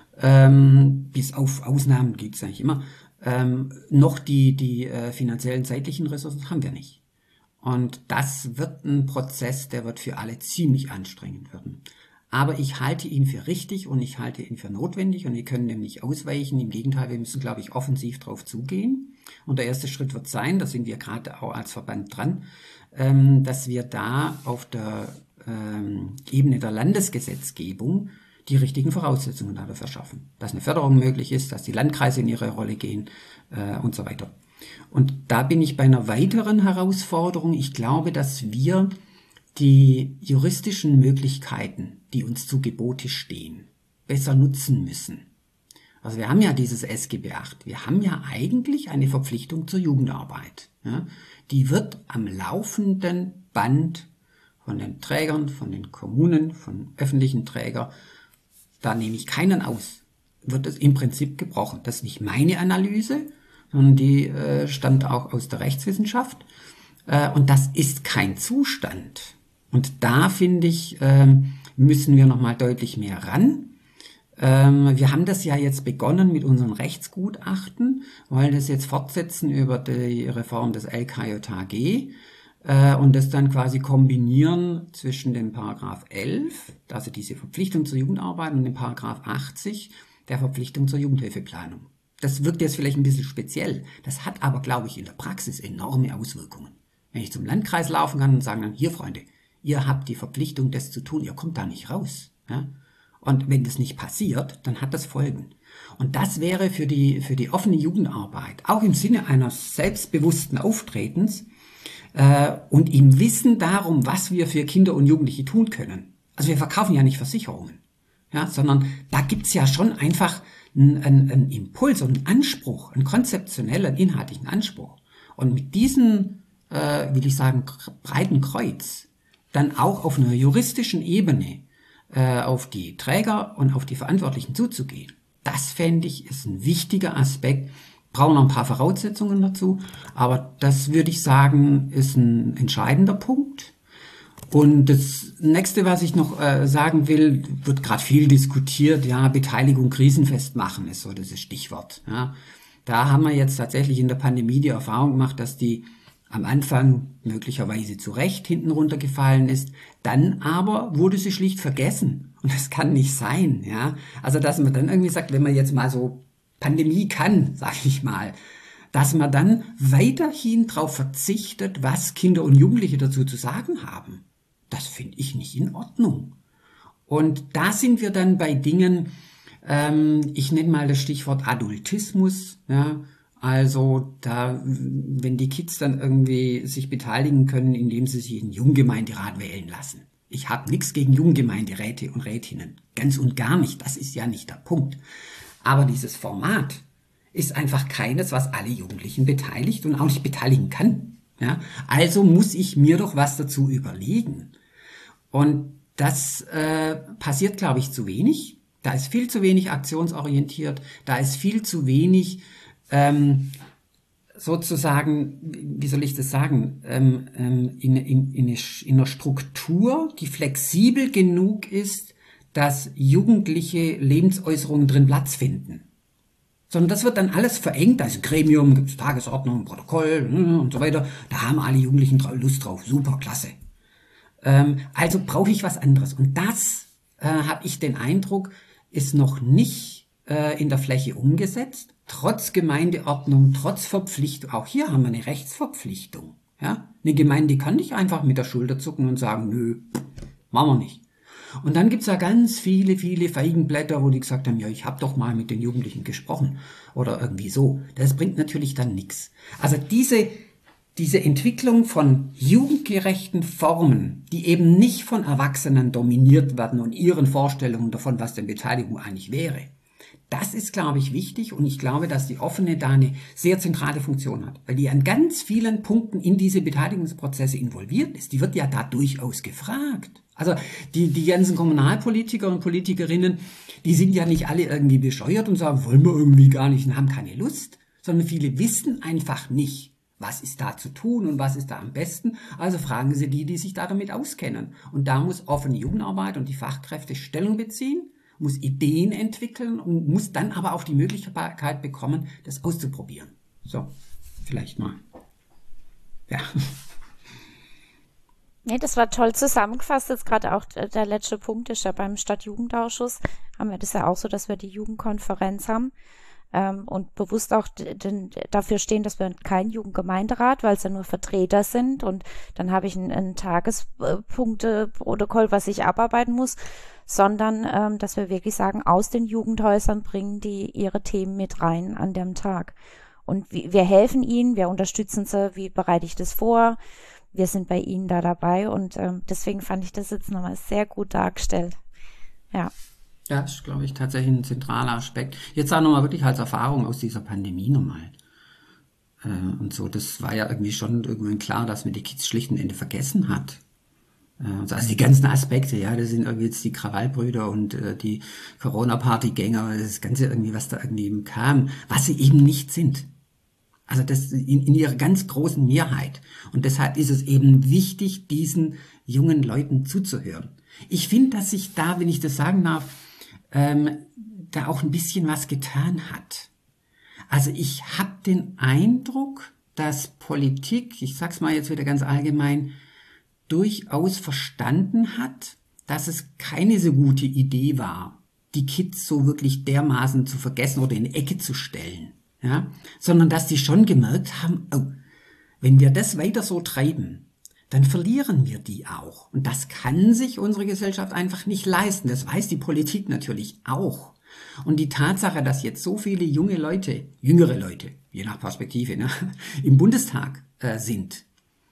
Speaker 3: ähm, bis auf Ausnahmen gibt es eigentlich immer, ähm, noch die, die äh, finanziellen, zeitlichen Ressourcen haben wir nicht. Und das wird ein Prozess, der wird für alle ziemlich anstrengend werden. Aber ich halte ihn für richtig und ich halte ihn für notwendig, und wir können dem nicht ausweichen. Im Gegenteil, wir müssen, glaube ich, offensiv drauf zugehen. Und der erste Schritt wird sein, da sind wir gerade auch als Verband dran, ähm, dass wir da auf der ähm, Ebene der Landesgesetzgebung die richtigen Voraussetzungen dafür schaffen. Dass eine Förderung möglich ist, dass die Landkreise in ihre Rolle gehen äh, und so weiter. Und da bin ich bei einer weiteren Herausforderung. Ich glaube, dass wir die juristischen Möglichkeiten, die uns zu Gebote stehen, besser nutzen müssen. Also wir haben ja dieses S G B acht. Wir haben ja eigentlich eine Verpflichtung zur Jugendarbeit. Ja, die wird am laufenden Band von den Trägern, von den Kommunen, von öffentlichen Trägern, da nehme ich keinen aus, wird es im Prinzip gebrochen. Das ist nicht meine Analyse, sondern die äh, stammt auch aus der Rechtswissenschaft. Äh, und das ist kein Zustand. Und da, finde ich, ähm, müssen wir nochmal deutlich mehr ran. Ähm, wir haben das ja jetzt begonnen mit unseren Rechtsgutachten, wollen das jetzt fortsetzen über die Reform des L K J H G äh, und das dann quasi kombinieren zwischen dem Paragraph elf, also diese Verpflichtung zur Jugendarbeit, und dem Paragraph achtzig, der Verpflichtung zur Jugendhilfeplanung. Das wirkt jetzt vielleicht ein bisschen speziell. Das hat aber, glaube ich, in der Praxis enorme Auswirkungen. Wenn ich zum Landkreis laufen kann und sagen dann, hier Freunde, ihr habt die Verpflichtung, das zu tun, ihr kommt da nicht raus. Ja? Und wenn das nicht passiert, dann hat das Folgen. Und das wäre für die, für die offene Jugendarbeit, auch im Sinne eines selbstbewussten Auftretens äh, und im Wissen darum, was wir für Kinder und Jugendliche tun können. Also wir verkaufen ja nicht Versicherungen, ja, sondern da gibt's ja schon einfach einen, einen, einen Impuls und einen Anspruch, einen konzeptionellen, inhaltlichen Anspruch. Und mit diesem, äh, will ich sagen, breiten Kreuz, dann auch auf einer juristischen Ebene äh, auf die Träger und auf die Verantwortlichen zuzugehen. Das, fände ich, ist ein wichtiger Aspekt. Brauchen noch ein paar Voraussetzungen dazu, aber das, würde ich sagen, ist ein entscheidender Punkt. Und das Nächste, was ich noch äh, sagen will, wird gerade viel diskutiert, ja, Beteiligung krisenfest machen ist so dieses Stichwort. Ja. Da haben wir jetzt tatsächlich in der Pandemie die Erfahrung gemacht, dass die am Anfang möglicherweise zu Recht hinten runtergefallen ist, dann aber wurde sie schlicht vergessen. Und das kann nicht sein, ja. Also, dass man dann irgendwie sagt, wenn man jetzt mal so Pandemie kann, sage ich mal, dass man dann weiterhin darauf verzichtet, was Kinder und Jugendliche dazu zu sagen haben. Das finde ich nicht in Ordnung. Und da sind wir dann bei Dingen, ähm, ich nenne mal das Stichwort Adultismus, ja. Also da, wenn die Kids dann irgendwie sich beteiligen können, indem sie sich in Jugendgemeinderat wählen lassen. Ich habe nichts gegen Jugendgemeinderäte und Rätinnen. Ganz und gar nicht. Das ist ja nicht der Punkt. Aber dieses Format ist einfach keines, was alle Jugendlichen beteiligt und auch nicht beteiligen kann. Ja? Also muss ich mir doch was dazu überlegen. Und das äh, passiert, glaube ich, zu wenig. Da ist viel zu wenig aktionsorientiert. Da ist viel zu wenig Ähm, sozusagen, wie soll ich das sagen, ähm, ähm, in, in, in, in einer Struktur, die flexibel genug ist, dass jugendliche Lebensäußerungen drin Platz finden. Sondern das wird dann alles verengt, also Gremium, gibt's Tagesordnung, Protokoll und so weiter, da haben alle Jugendlichen Lust drauf, super, klasse. Ähm, also brauche ich was anderes. Und das, äh, habe ich den Eindruck, ist noch nicht äh, in der Fläche umgesetzt. trotz Gemeindeordnung, trotz Verpflichtung, auch hier haben wir eine Rechtsverpflichtung. Ja? Eine Gemeinde kann nicht einfach mit der Schulter zucken und sagen, nö, machen wir nicht. Und dann gibt's ja ganz viele, viele Feigenblätter, wo die gesagt haben, ja, ich habe doch mal mit den Jugendlichen gesprochen oder irgendwie so. Das bringt natürlich dann nichts. Also diese, diese Entwicklung von jugendgerechten Formen, die eben nicht von Erwachsenen dominiert werden und ihren Vorstellungen davon, was denn Beteiligung eigentlich wäre, das ist, glaube ich, wichtig, und ich glaube, dass die Offene da eine sehr zentrale Funktion hat, weil die an ganz vielen Punkten in diese Beteiligungsprozesse involviert ist. Die wird ja da durchaus gefragt. Also die, die ganzen Kommunalpolitiker und Politikerinnen, die sind ja nicht alle irgendwie bescheuert und sagen, wollen wir irgendwie gar nicht und haben keine Lust, sondern viele wissen einfach nicht, was ist da zu tun und was ist da am besten. Also fragen sie die, die sich da damit auskennen. Und da muss offene Jugendarbeit und die Fachkräfte Stellung beziehen, muss Ideen entwickeln und muss dann aber auch die Möglichkeit bekommen, das auszuprobieren. So, vielleicht mal. Ja.
Speaker 1: Nee, das war toll zusammengefasst. Jetzt gerade auch der, der letzte Punkt ist ja beim Stadtjugendausschuss, haben wir das ja auch so, dass wir die Jugendkonferenz haben ähm, und bewusst auch den, dafür stehen, dass wir kein Jugendgemeinderat, weil es ja nur Vertreter sind, und dann habe ich ein, ein Tagespunkteprotokoll, was ich abarbeiten muss, sondern ähm, dass wir wirklich sagen, aus den Jugendhäusern bringen die ihre Themen mit rein an dem Tag. Und wie, wir helfen ihnen, wir unterstützen sie, wie bereite ich das vor, wir sind bei ihnen da dabei, und ähm, deswegen fand ich das jetzt nochmal sehr gut dargestellt. Ja.
Speaker 3: Ja, das ist, glaube ich, tatsächlich ein zentraler Aspekt. Jetzt auch nochmal wirklich als Erfahrung aus dieser Pandemie nochmal. Äh, und so, das war ja irgendwie schon irgendwann klar, dass man die Kids schlicht und Ende vergessen hat. Also die ganzen Aspekte, ja, das sind irgendwie jetzt die Krawallbrüder und äh, die Corona-Partygänger, das Ganze irgendwie, was da irgendwie kam, was sie eben nicht sind. Also das in, in ihrer ganz großen Mehrheit. Und deshalb ist es eben wichtig, diesen jungen Leuten zuzuhören. Ich finde, dass sich da, wenn ich das sagen darf, ähm, da auch ein bisschen was getan hat. Also ich habe den Eindruck, dass Politik, ich sag's mal jetzt wieder ganz allgemein, durchaus verstanden hat, dass es keine so gute Idee war, die Kids so wirklich dermaßen zu vergessen oder in die Ecke zu stellen, ja, sondern dass die schon gemerkt haben, oh, wenn wir das weiter so treiben, dann verlieren wir die auch. Und das kann sich unsere Gesellschaft einfach nicht leisten. Das weiß die Politik natürlich auch. Und die Tatsache, dass jetzt so viele junge Leute, jüngere Leute, je nach Perspektive, ne, im Bundestag äh, sind,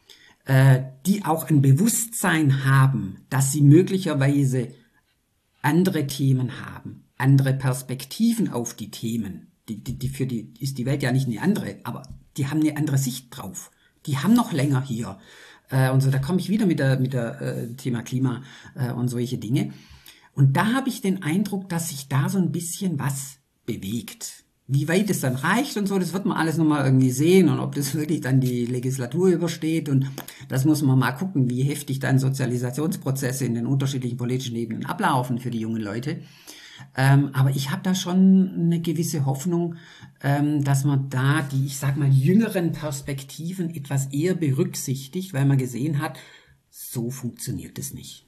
Speaker 3: die auch ein Bewusstsein haben, dass sie möglicherweise andere Themen haben, andere Perspektiven auf die Themen. Die, die, die für die ist die Welt ja nicht eine andere, aber die haben eine andere Sicht drauf. Die haben noch länger hier. Äh, und so, da komme ich wieder mit der, mit der äh, Thema Klima äh, und solche Dinge. Und da habe ich den Eindruck, dass sich da so ein bisschen was bewegt. Wie weit es dann reicht und so, das wird man alles nochmal irgendwie sehen, und ob das wirklich dann die Legislatur übersteht, und das muss man mal gucken, wie heftig dann Sozialisationsprozesse in den unterschiedlichen politischen Ebenen ablaufen für die jungen Leute. Ähm, aber ich habe da schon eine gewisse Hoffnung, ähm, dass man da die, ich sag mal, jüngeren Perspektiven etwas eher berücksichtigt, weil man gesehen hat, so funktioniert es nicht.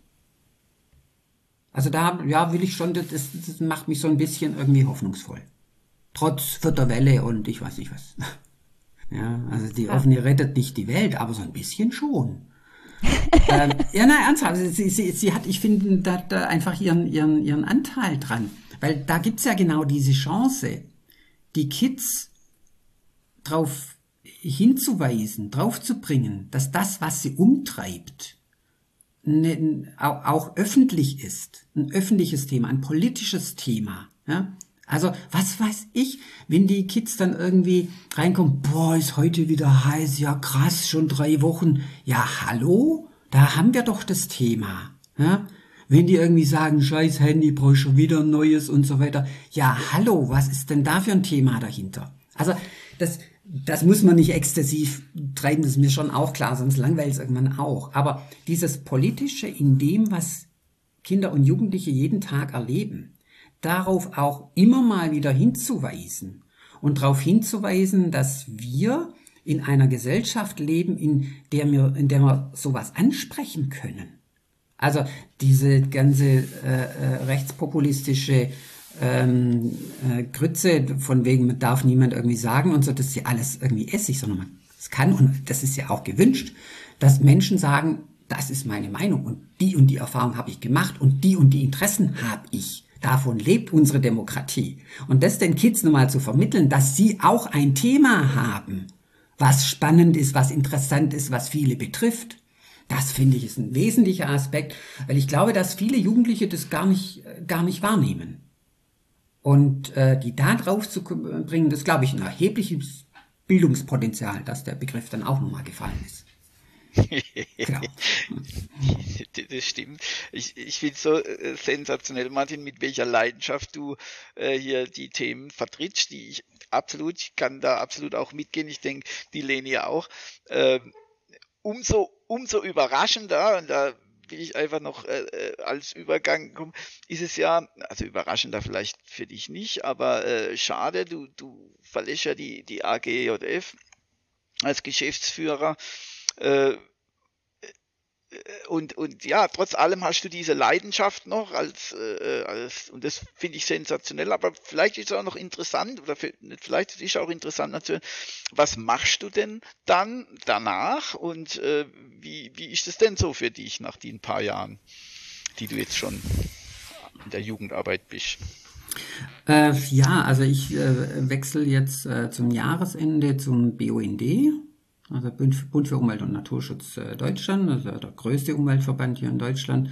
Speaker 3: Also da, ja, will ich schon, das, das macht mich so ein bisschen irgendwie hoffnungsvoll. Trotz vierter Welle und ich weiß nicht was. Ja, also die Offene rettet nicht die Welt, aber so ein bisschen schon. ähm, ja, nein, ernsthaft, sie, sie, sie hat, ich finde, da, da einfach ihren, ihren, ihren Anteil dran. Weil da gibt's ja genau diese Chance, die Kids drauf hinzuweisen, drauf zu bringen, dass das, was sie umtreibt, ne, auch, auch öffentlich ist. Ein öffentliches Thema, ein politisches Thema, ja. Also, was weiß ich, wenn die Kids dann irgendwie reinkommen, boah, ist heute wieder heiß, ja krass, schon drei Wochen. Ja, hallo? Da haben wir doch das Thema. Ja? Wenn die irgendwie sagen, scheiß Handy, brauche ich schon wieder ein neues und so weiter. Ja, hallo, was ist denn da für ein Thema dahinter? Also, das, das muss man nicht exzessiv treiben, das ist mir schon auch klar, sonst langweilt es irgendwann auch. Aber dieses Politische in dem, was Kinder und Jugendliche jeden Tag erleben, darauf auch immer mal wieder hinzuweisen und darauf hinzuweisen, dass wir in einer Gesellschaft leben, in der wir, in der wir sowas ansprechen können. Also diese ganze äh, rechtspopulistische ähm, äh, Grütze, von wegen, man darf niemand irgendwie sagen und so, das ist ja alles irgendwie Essig, sondern man, es kann, und das ist ja auch gewünscht, dass Menschen sagen, das ist meine Meinung und die und die Erfahrung habe ich gemacht und die und die Interessen habe ich. Davon lebt unsere Demokratie. Und das den Kids nochmal zu vermitteln, dass sie auch ein Thema haben, was spannend ist, was interessant ist, was viele betrifft. Das finde ich ist ein wesentlicher Aspekt, weil ich glaube, dass viele Jugendliche das gar nicht, gar nicht wahrnehmen. Und äh, die da drauf zu bringen, das glaube ich ein erhebliches Bildungspotenzial, dass der Begriff dann auch nochmal gefallen ist. Klar.
Speaker 2: Das stimmt. Ich, ich finde es so äh, sensationell, Martin, mit welcher Leidenschaft du äh, hier die Themen vertrittst, die ich absolut, ich kann da absolut auch mitgehen. Ich denke, die Leni auch. Äh, umso, umso überraschender, und da will ich einfach noch äh, als Übergang kommen, ist es ja, also überraschender vielleicht für dich nicht, aber äh, schade, du, du verlässt ja die, die A G J F als Geschäftsführer. Äh, Und, und ja, trotz allem hast du diese Leidenschaft noch als, äh, als und das finde ich sensationell, aber vielleicht ist es auch noch interessant, oder vielleicht ist es auch interessant natürlich, was machst du denn dann danach und äh, wie, wie ist es denn so für dich nach den paar Jahren, die du jetzt schon in der Jugendarbeit bist?
Speaker 3: Äh, ja, also ich äh, wechsle jetzt äh, zum Jahresende zum B U N D. Also Bund für Umwelt und Naturschutz äh, Deutschland, also der größte Umweltverband hier in Deutschland,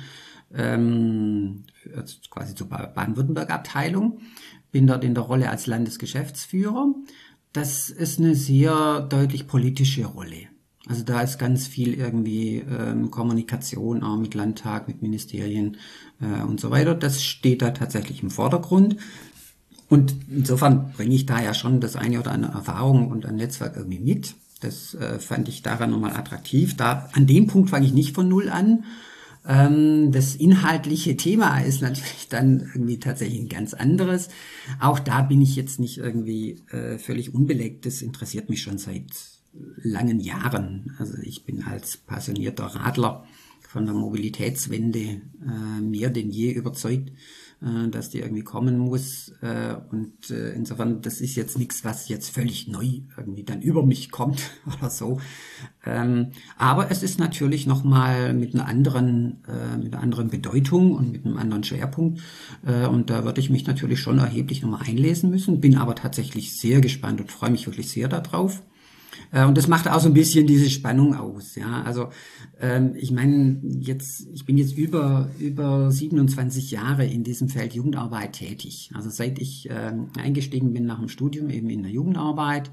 Speaker 3: ähm, also quasi zur Baden-Württemberg-Abteilung, bin dort in der Rolle als Landesgeschäftsführer. Das ist eine sehr deutlich politische Rolle. Also da ist ganz viel irgendwie ähm, Kommunikation auch mit Landtag, mit Ministerien äh, und so weiter. Das steht da tatsächlich im Vordergrund. Und insofern bringe ich da ja schon das eine oder andere Erfahrung und ein Netzwerk irgendwie mit. Das äh, fand ich daran nochmal attraktiv. Da, an dem Punkt fange ich nicht von Null an. Ähm, das inhaltliche Thema ist natürlich dann irgendwie tatsächlich ein ganz anderes. Auch da bin ich jetzt nicht irgendwie äh, völlig unbeleckt. Das interessiert mich schon seit langen Jahren. Also ich bin als passionierter Radler von der Mobilitätswende äh, mehr denn je überzeugt, äh, dass die irgendwie kommen muss. Äh, und äh, insofern, das ist jetzt nichts, was jetzt völlig neu irgendwie dann über mich kommt oder so. Ähm, aber es ist natürlich nochmal mit einer anderen, äh, mit einer anderen Bedeutung und mit einem anderen Schwerpunkt. Äh, und da würde ich mich natürlich schon erheblich nochmal einlesen müssen. Bin aber tatsächlich sehr gespannt und freue mich wirklich sehr darauf. Und das macht auch so ein bisschen diese Spannung aus, ja. Also ähm, ich meine, jetzt, ich bin jetzt über über siebenundzwanzig Jahre in diesem Feld Jugendarbeit tätig. Also seit ich ähm, eingestiegen bin nach dem Studium eben in der Jugendarbeit.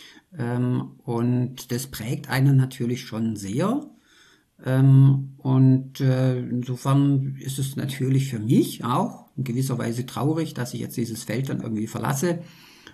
Speaker 3: Ähm, und das prägt einen natürlich schon sehr. Ähm, und äh, insofern ist es natürlich für mich auch in gewisser Weise traurig, dass ich jetzt dieses Feld dann irgendwie verlasse,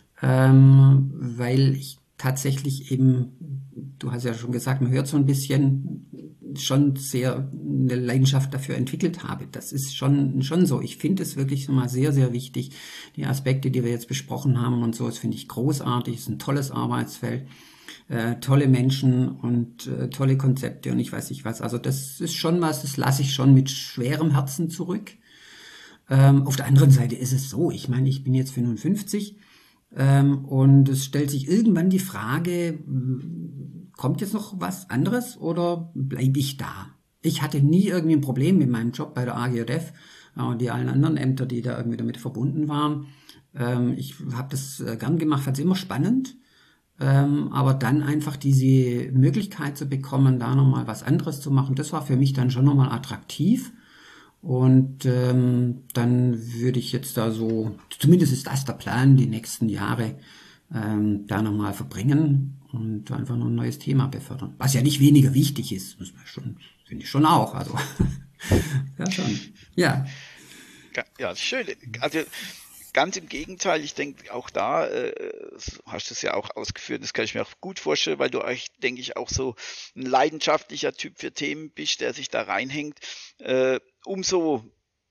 Speaker 3: ähm, weil ich tatsächlich eben, du hast ja schon gesagt, man hört so ein bisschen, schon sehr eine Leidenschaft dafür entwickelt habe. Das ist schon schon so. Ich finde es wirklich mal sehr, sehr wichtig. Die Aspekte, die wir jetzt besprochen haben und so, das finde ich großartig. Es ist ein tolles Arbeitsfeld, äh, tolle Menschen und äh, tolle Konzepte und ich weiß nicht was. Also das ist schon was, das lasse ich schon mit schwerem Herzen zurück. Ähm, auf der anderen Seite ist es so, ich meine, ich bin jetzt fünfundfünfzig, Ähm, und es stellt sich irgendwann die Frage, kommt jetzt noch was anderes oder bleibe ich da? Ich hatte nie irgendwie ein Problem mit meinem Job bei der A G J F und die allen anderen Ämter, die da irgendwie damit verbunden waren. Ähm, ich habe das äh, gern gemacht, fand es immer spannend. Ähm, aber dann einfach diese Möglichkeit zu bekommen, da nochmal was anderes zu machen, das war für mich dann schon nochmal attraktiv. Und ähm, dann würde ich jetzt da so, zumindest ist das der Plan, die nächsten Jahre ähm, da nochmal verbringen und einfach noch ein neues Thema befördern. Was ja nicht weniger wichtig ist, muss man schon, finde ich schon auch. Also ja schon. Ja.
Speaker 2: Ja, schön. Also ganz im Gegenteil, ich denke auch da, äh, hast du es ja auch ausgeführt, das kann ich mir auch gut vorstellen, weil du euch, denke ich, auch so ein leidenschaftlicher Typ für Themen bist, der sich da reinhängt. Äh, umso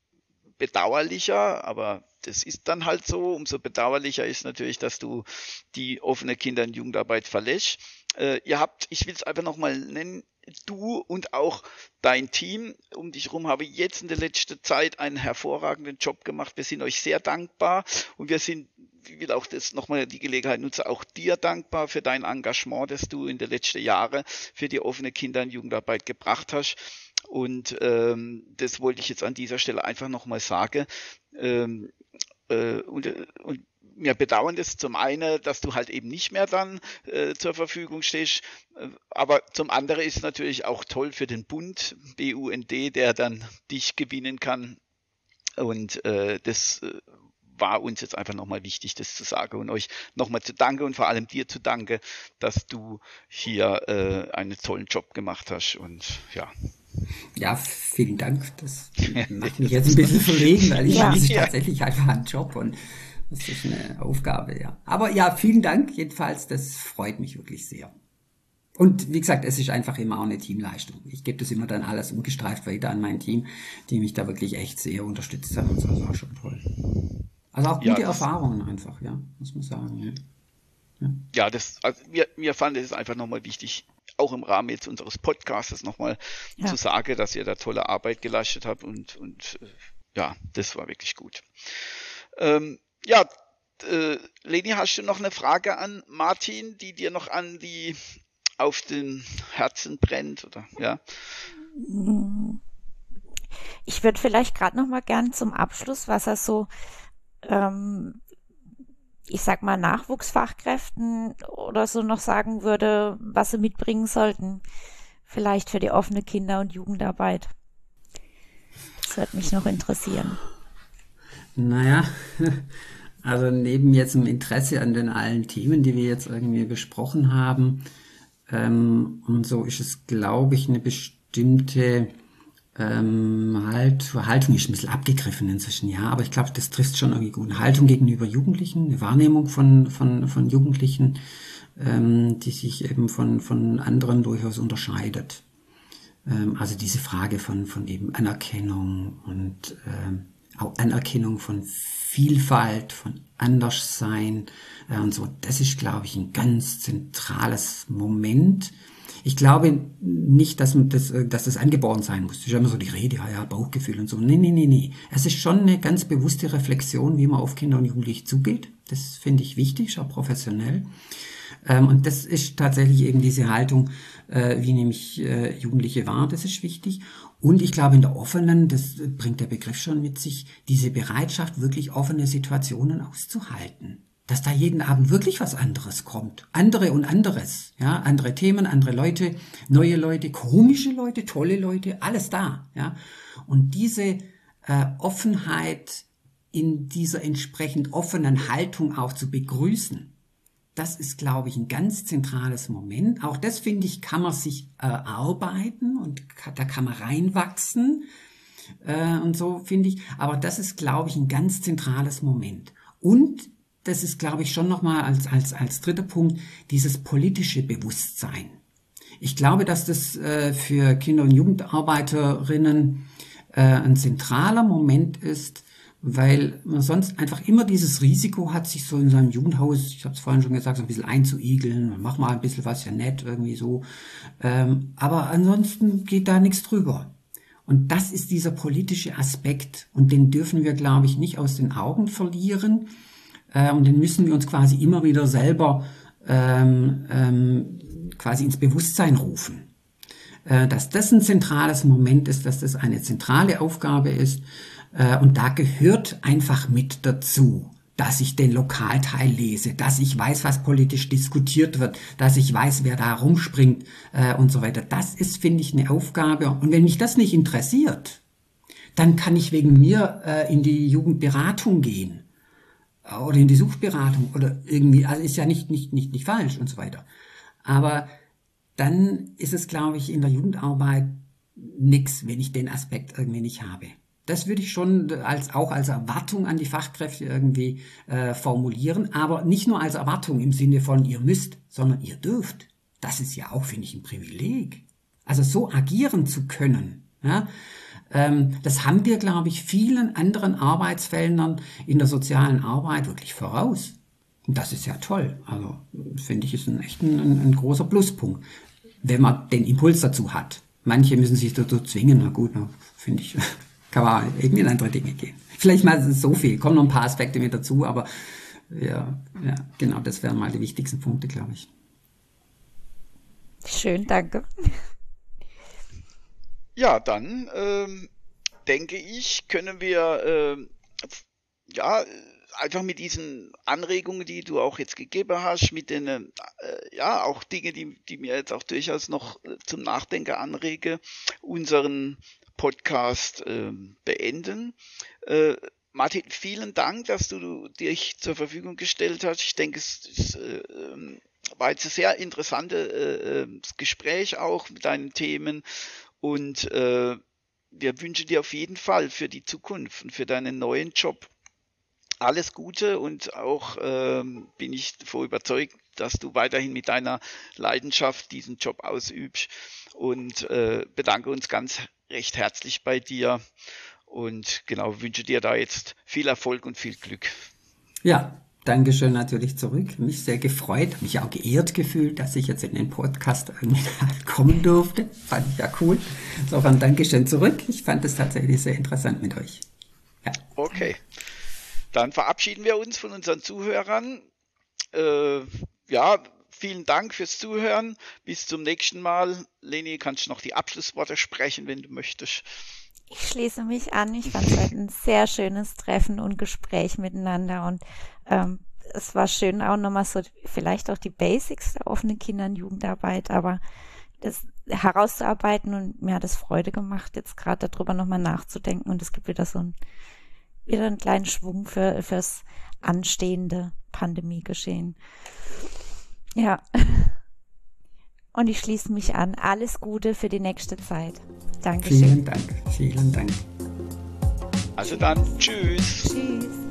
Speaker 2: bedauerlicher, aber das ist dann halt so, umso bedauerlicher ist natürlich, dass du die offene Kinder- und Jugendarbeit verlässt. Äh, ihr habt, ich will es einfach nochmal nennen, du und auch dein Team um dich herum habe jetzt in der letzten Zeit einen hervorragenden Job gemacht. Wir sind euch sehr dankbar und wir sind, ich will auch das nochmal die Gelegenheit nutzen, auch dir dankbar für dein Engagement, das du in den letzten Jahren für die offene Kinder- und Jugendarbeit gebracht hast. Und ähm, das wollte ich jetzt an dieser Stelle einfach nochmal sagen. Ähm, äh, und, und wir bedauern das zum einen, dass du halt eben nicht mehr dann äh, zur Verfügung stehst, aber zum anderen ist es natürlich auch toll für den Bund, B U N D, der dann dich gewinnen kann und äh, das äh, war uns jetzt einfach nochmal wichtig, das zu sagen und euch nochmal zu danken und vor allem dir zu danken, dass du hier äh, einen tollen Job gemacht hast und ja.
Speaker 3: Ja, vielen Dank. Das macht mich jetzt ein bisschen verlegen, weil ich
Speaker 1: ja.
Speaker 3: das ist
Speaker 2: Ja.
Speaker 3: tatsächlich einfach ein Job und das ist eine Aufgabe, ja. Aber ja, vielen Dank jedenfalls. Das freut mich wirklich sehr. Und wie gesagt, es ist einfach immer auch eine Teamleistung. Ich gebe das immer dann alles ungestreift weiter an mein Team, die mich da wirklich echt sehr unterstützt haben. Und so, das war schon toll. Also auch gute
Speaker 2: Ja, das-
Speaker 3: Erfahrungen einfach, ja, muss man sagen. Ja. Ja.
Speaker 2: Ja, das, also wir, wir fanden es einfach nochmal wichtig, auch im Rahmen jetzt unseres Podcasts nochmal
Speaker 1: Ja.
Speaker 2: zu sagen, dass ihr da tolle Arbeit geleistet habt und, und äh, ja, das war wirklich gut. Ähm, ja, äh, Leni, hast du noch eine Frage an Martin, die dir noch an die auf den Herzen brennt, oder ja?
Speaker 1: Ich würde vielleicht gerade noch mal gern zum Abschluss, was er so, ähm, ich sag mal, Nachwuchsfachkräften oder so noch sagen würde, was sie mitbringen sollten. Vielleicht für die offene Kinder- und Jugendarbeit. Das würde mich noch interessieren.
Speaker 3: Naja, also neben jetzt dem Interesse an den allen Themen, die wir jetzt irgendwie besprochen haben, ähm, und so ist es, glaube ich, eine bestimmte ähm, halt, Haltung ist ein bisschen abgegriffen inzwischen, ja, aber ich glaube, das trifft schon irgendwie gut. Eine Haltung gegenüber Jugendlichen, eine Wahrnehmung von, von, von Jugendlichen, ähm, die sich eben von, von anderen durchaus unterscheidet. Ähm, also diese Frage von, von eben Anerkennung und ähm, auch Anerkennung von Vielfalt, von Anderssein äh, und so, das ist, glaube ich, ein ganz zentrales Moment. Ich glaube nicht, dass, man das, dass das angeboren sein muss. Das ist immer so die Rede, ja, ja, Bauchgefühl und so. Nee, nee, nee, nee. Es ist schon eine ganz bewusste Reflexion, wie man auf Kinder und Jugendliche zugeht. Das finde ich wichtig, auch professionell. Ähm, und das ist tatsächlich eben diese Haltung, äh, wie nehme ich äh, Jugendliche wahr, das ist wichtig. Und ich glaube, in der offenen, das bringt der Begriff schon mit sich, diese Bereitschaft, wirklich offene Situationen auszuhalten. Dass da jeden Abend wirklich was anderes kommt. Andere und anderes. Ja, andere Themen, andere Leute, neue Leute, komische Leute, tolle Leute, alles da. Ja, und diese äh, Offenheit in dieser entsprechend offenen Haltung auch zu begrüßen, das ist, glaube ich, ein ganz zentrales Moment. Auch das, finde ich, kann man sich äh, arbeiten und da kann man reinwachsen äh, und so, finde ich. Aber das ist, glaube ich, ein ganz zentrales Moment. Und das ist, glaube ich, schon nochmal als, als, als dritter Punkt dieses politische Bewusstsein. Ich glaube, dass das äh, für Kinder- und Jugendarbeiterinnen äh, ein zentraler Moment ist, weil man sonst einfach immer dieses Risiko hat, sich so in seinem Jugendhaus, ich habe es vorhin schon gesagt, so ein bisschen einzuigeln, mach mal ein bisschen was, ja nett, irgendwie so. Ähm, aber ansonsten geht da nichts drüber. Und das ist dieser politische Aspekt und den dürfen wir, glaube ich, nicht aus den Augen verlieren. Äh, und den müssen wir uns quasi immer wieder selber ähm, ähm, quasi ins Bewusstsein rufen. Äh, dass das ein zentrales Moment ist, dass das eine zentrale Aufgabe ist. Äh, und da gehört einfach mit dazu, dass ich den Lokalteil lese, dass ich weiß, was politisch diskutiert wird, dass ich weiß, wer da rumspringt äh, und so weiter. Das ist, finde ich, eine Aufgabe. Und wenn mich das nicht interessiert, dann kann ich wegen mir äh, in die Jugendberatung gehen. Oder in die Suchberatung oder irgendwie, also ist ja nicht, nicht, nicht, nicht falsch und so weiter. Aber dann ist es, glaube ich, in der Jugendarbeit nix, wenn ich den Aspekt irgendwie nicht habe. Das würde ich schon als, auch als Erwartung an die Fachkräfte irgendwie äh, formulieren, aber nicht nur als Erwartung im Sinne von ihr müsst, sondern ihr dürft. Das ist ja auch, finde ich, ein Privileg. Also so agieren zu können, ja, das haben wir, glaube ich, vielen anderen Arbeitsfeldern in der sozialen Arbeit wirklich voraus. Und das ist ja toll. Also finde ich, ist ein echt ein, ein großer Pluspunkt. wenn man den Impuls dazu hat. Manche müssen sich dazu zwingen, na gut, finde ich, kann man irgendwie in andere Dinge gehen. Vielleicht mal so viel, kommen noch ein paar Aspekte mit dazu, aber ja, ja, genau, das wären mal die wichtigsten Punkte, glaube ich.
Speaker 1: Schön, danke.
Speaker 2: Ja, dann ähm, denke ich, können wir ähm, ja einfach mit diesen Anregungen, die du auch jetzt gegeben hast, mit den äh, ja auch Dinge, die die mir jetzt auch durchaus noch äh, zum Nachdenken anrege, unseren Podcast äh, beenden. Äh, Martin, vielen Dank, dass du dich zur Verfügung gestellt hast. Ich denke, es ist, äh, war jetzt ein sehr interessantes äh, Gespräch auch mit deinen Themen und äh, wir wünschen dir auf jeden Fall für die Zukunft und für deinen neuen Job alles Gute und auch ähm, bin ich davon überzeugt, dass du weiterhin mit deiner Leidenschaft diesen Job ausübst und äh, bedanke uns ganz recht herzlich bei dir. Und genau, wünsche dir da jetzt viel Erfolg und viel Glück.
Speaker 3: Ja, Dankeschön natürlich zurück. Mich sehr gefreut, mich auch geehrt gefühlt, dass ich jetzt in den Podcast kommen durfte. Fand ich ja cool. Insofern Dankeschön zurück. Ich fand es tatsächlich sehr interessant mit euch.
Speaker 2: Ja. Okay, dann verabschieden wir uns von unseren Zuhörern. Äh, ja, vielen Dank fürs Zuhören. Bis zum nächsten Mal. Leni, kannst du noch die Abschlussworte sprechen, wenn du möchtest.
Speaker 1: Ich schließe mich an. Ich fand es heute ein sehr schönes Treffen und Gespräch miteinander und ähm, es war schön auch nochmal so vielleicht auch die Basics der offenen Kinder- und Jugendarbeit, aber das herauszuarbeiten und mir hat es Freude gemacht, jetzt gerade darüber nochmal nachzudenken und es gibt wieder so ein, wieder einen kleinen Schwung für fürs anstehende Pandemiegeschehen. Ja. Und ich schließe mich an. Alles Gute für die nächste Zeit. Dankeschön.
Speaker 3: Vielen Dank. Vielen Dank.
Speaker 2: Also dann, tschüss.
Speaker 1: Tschüss.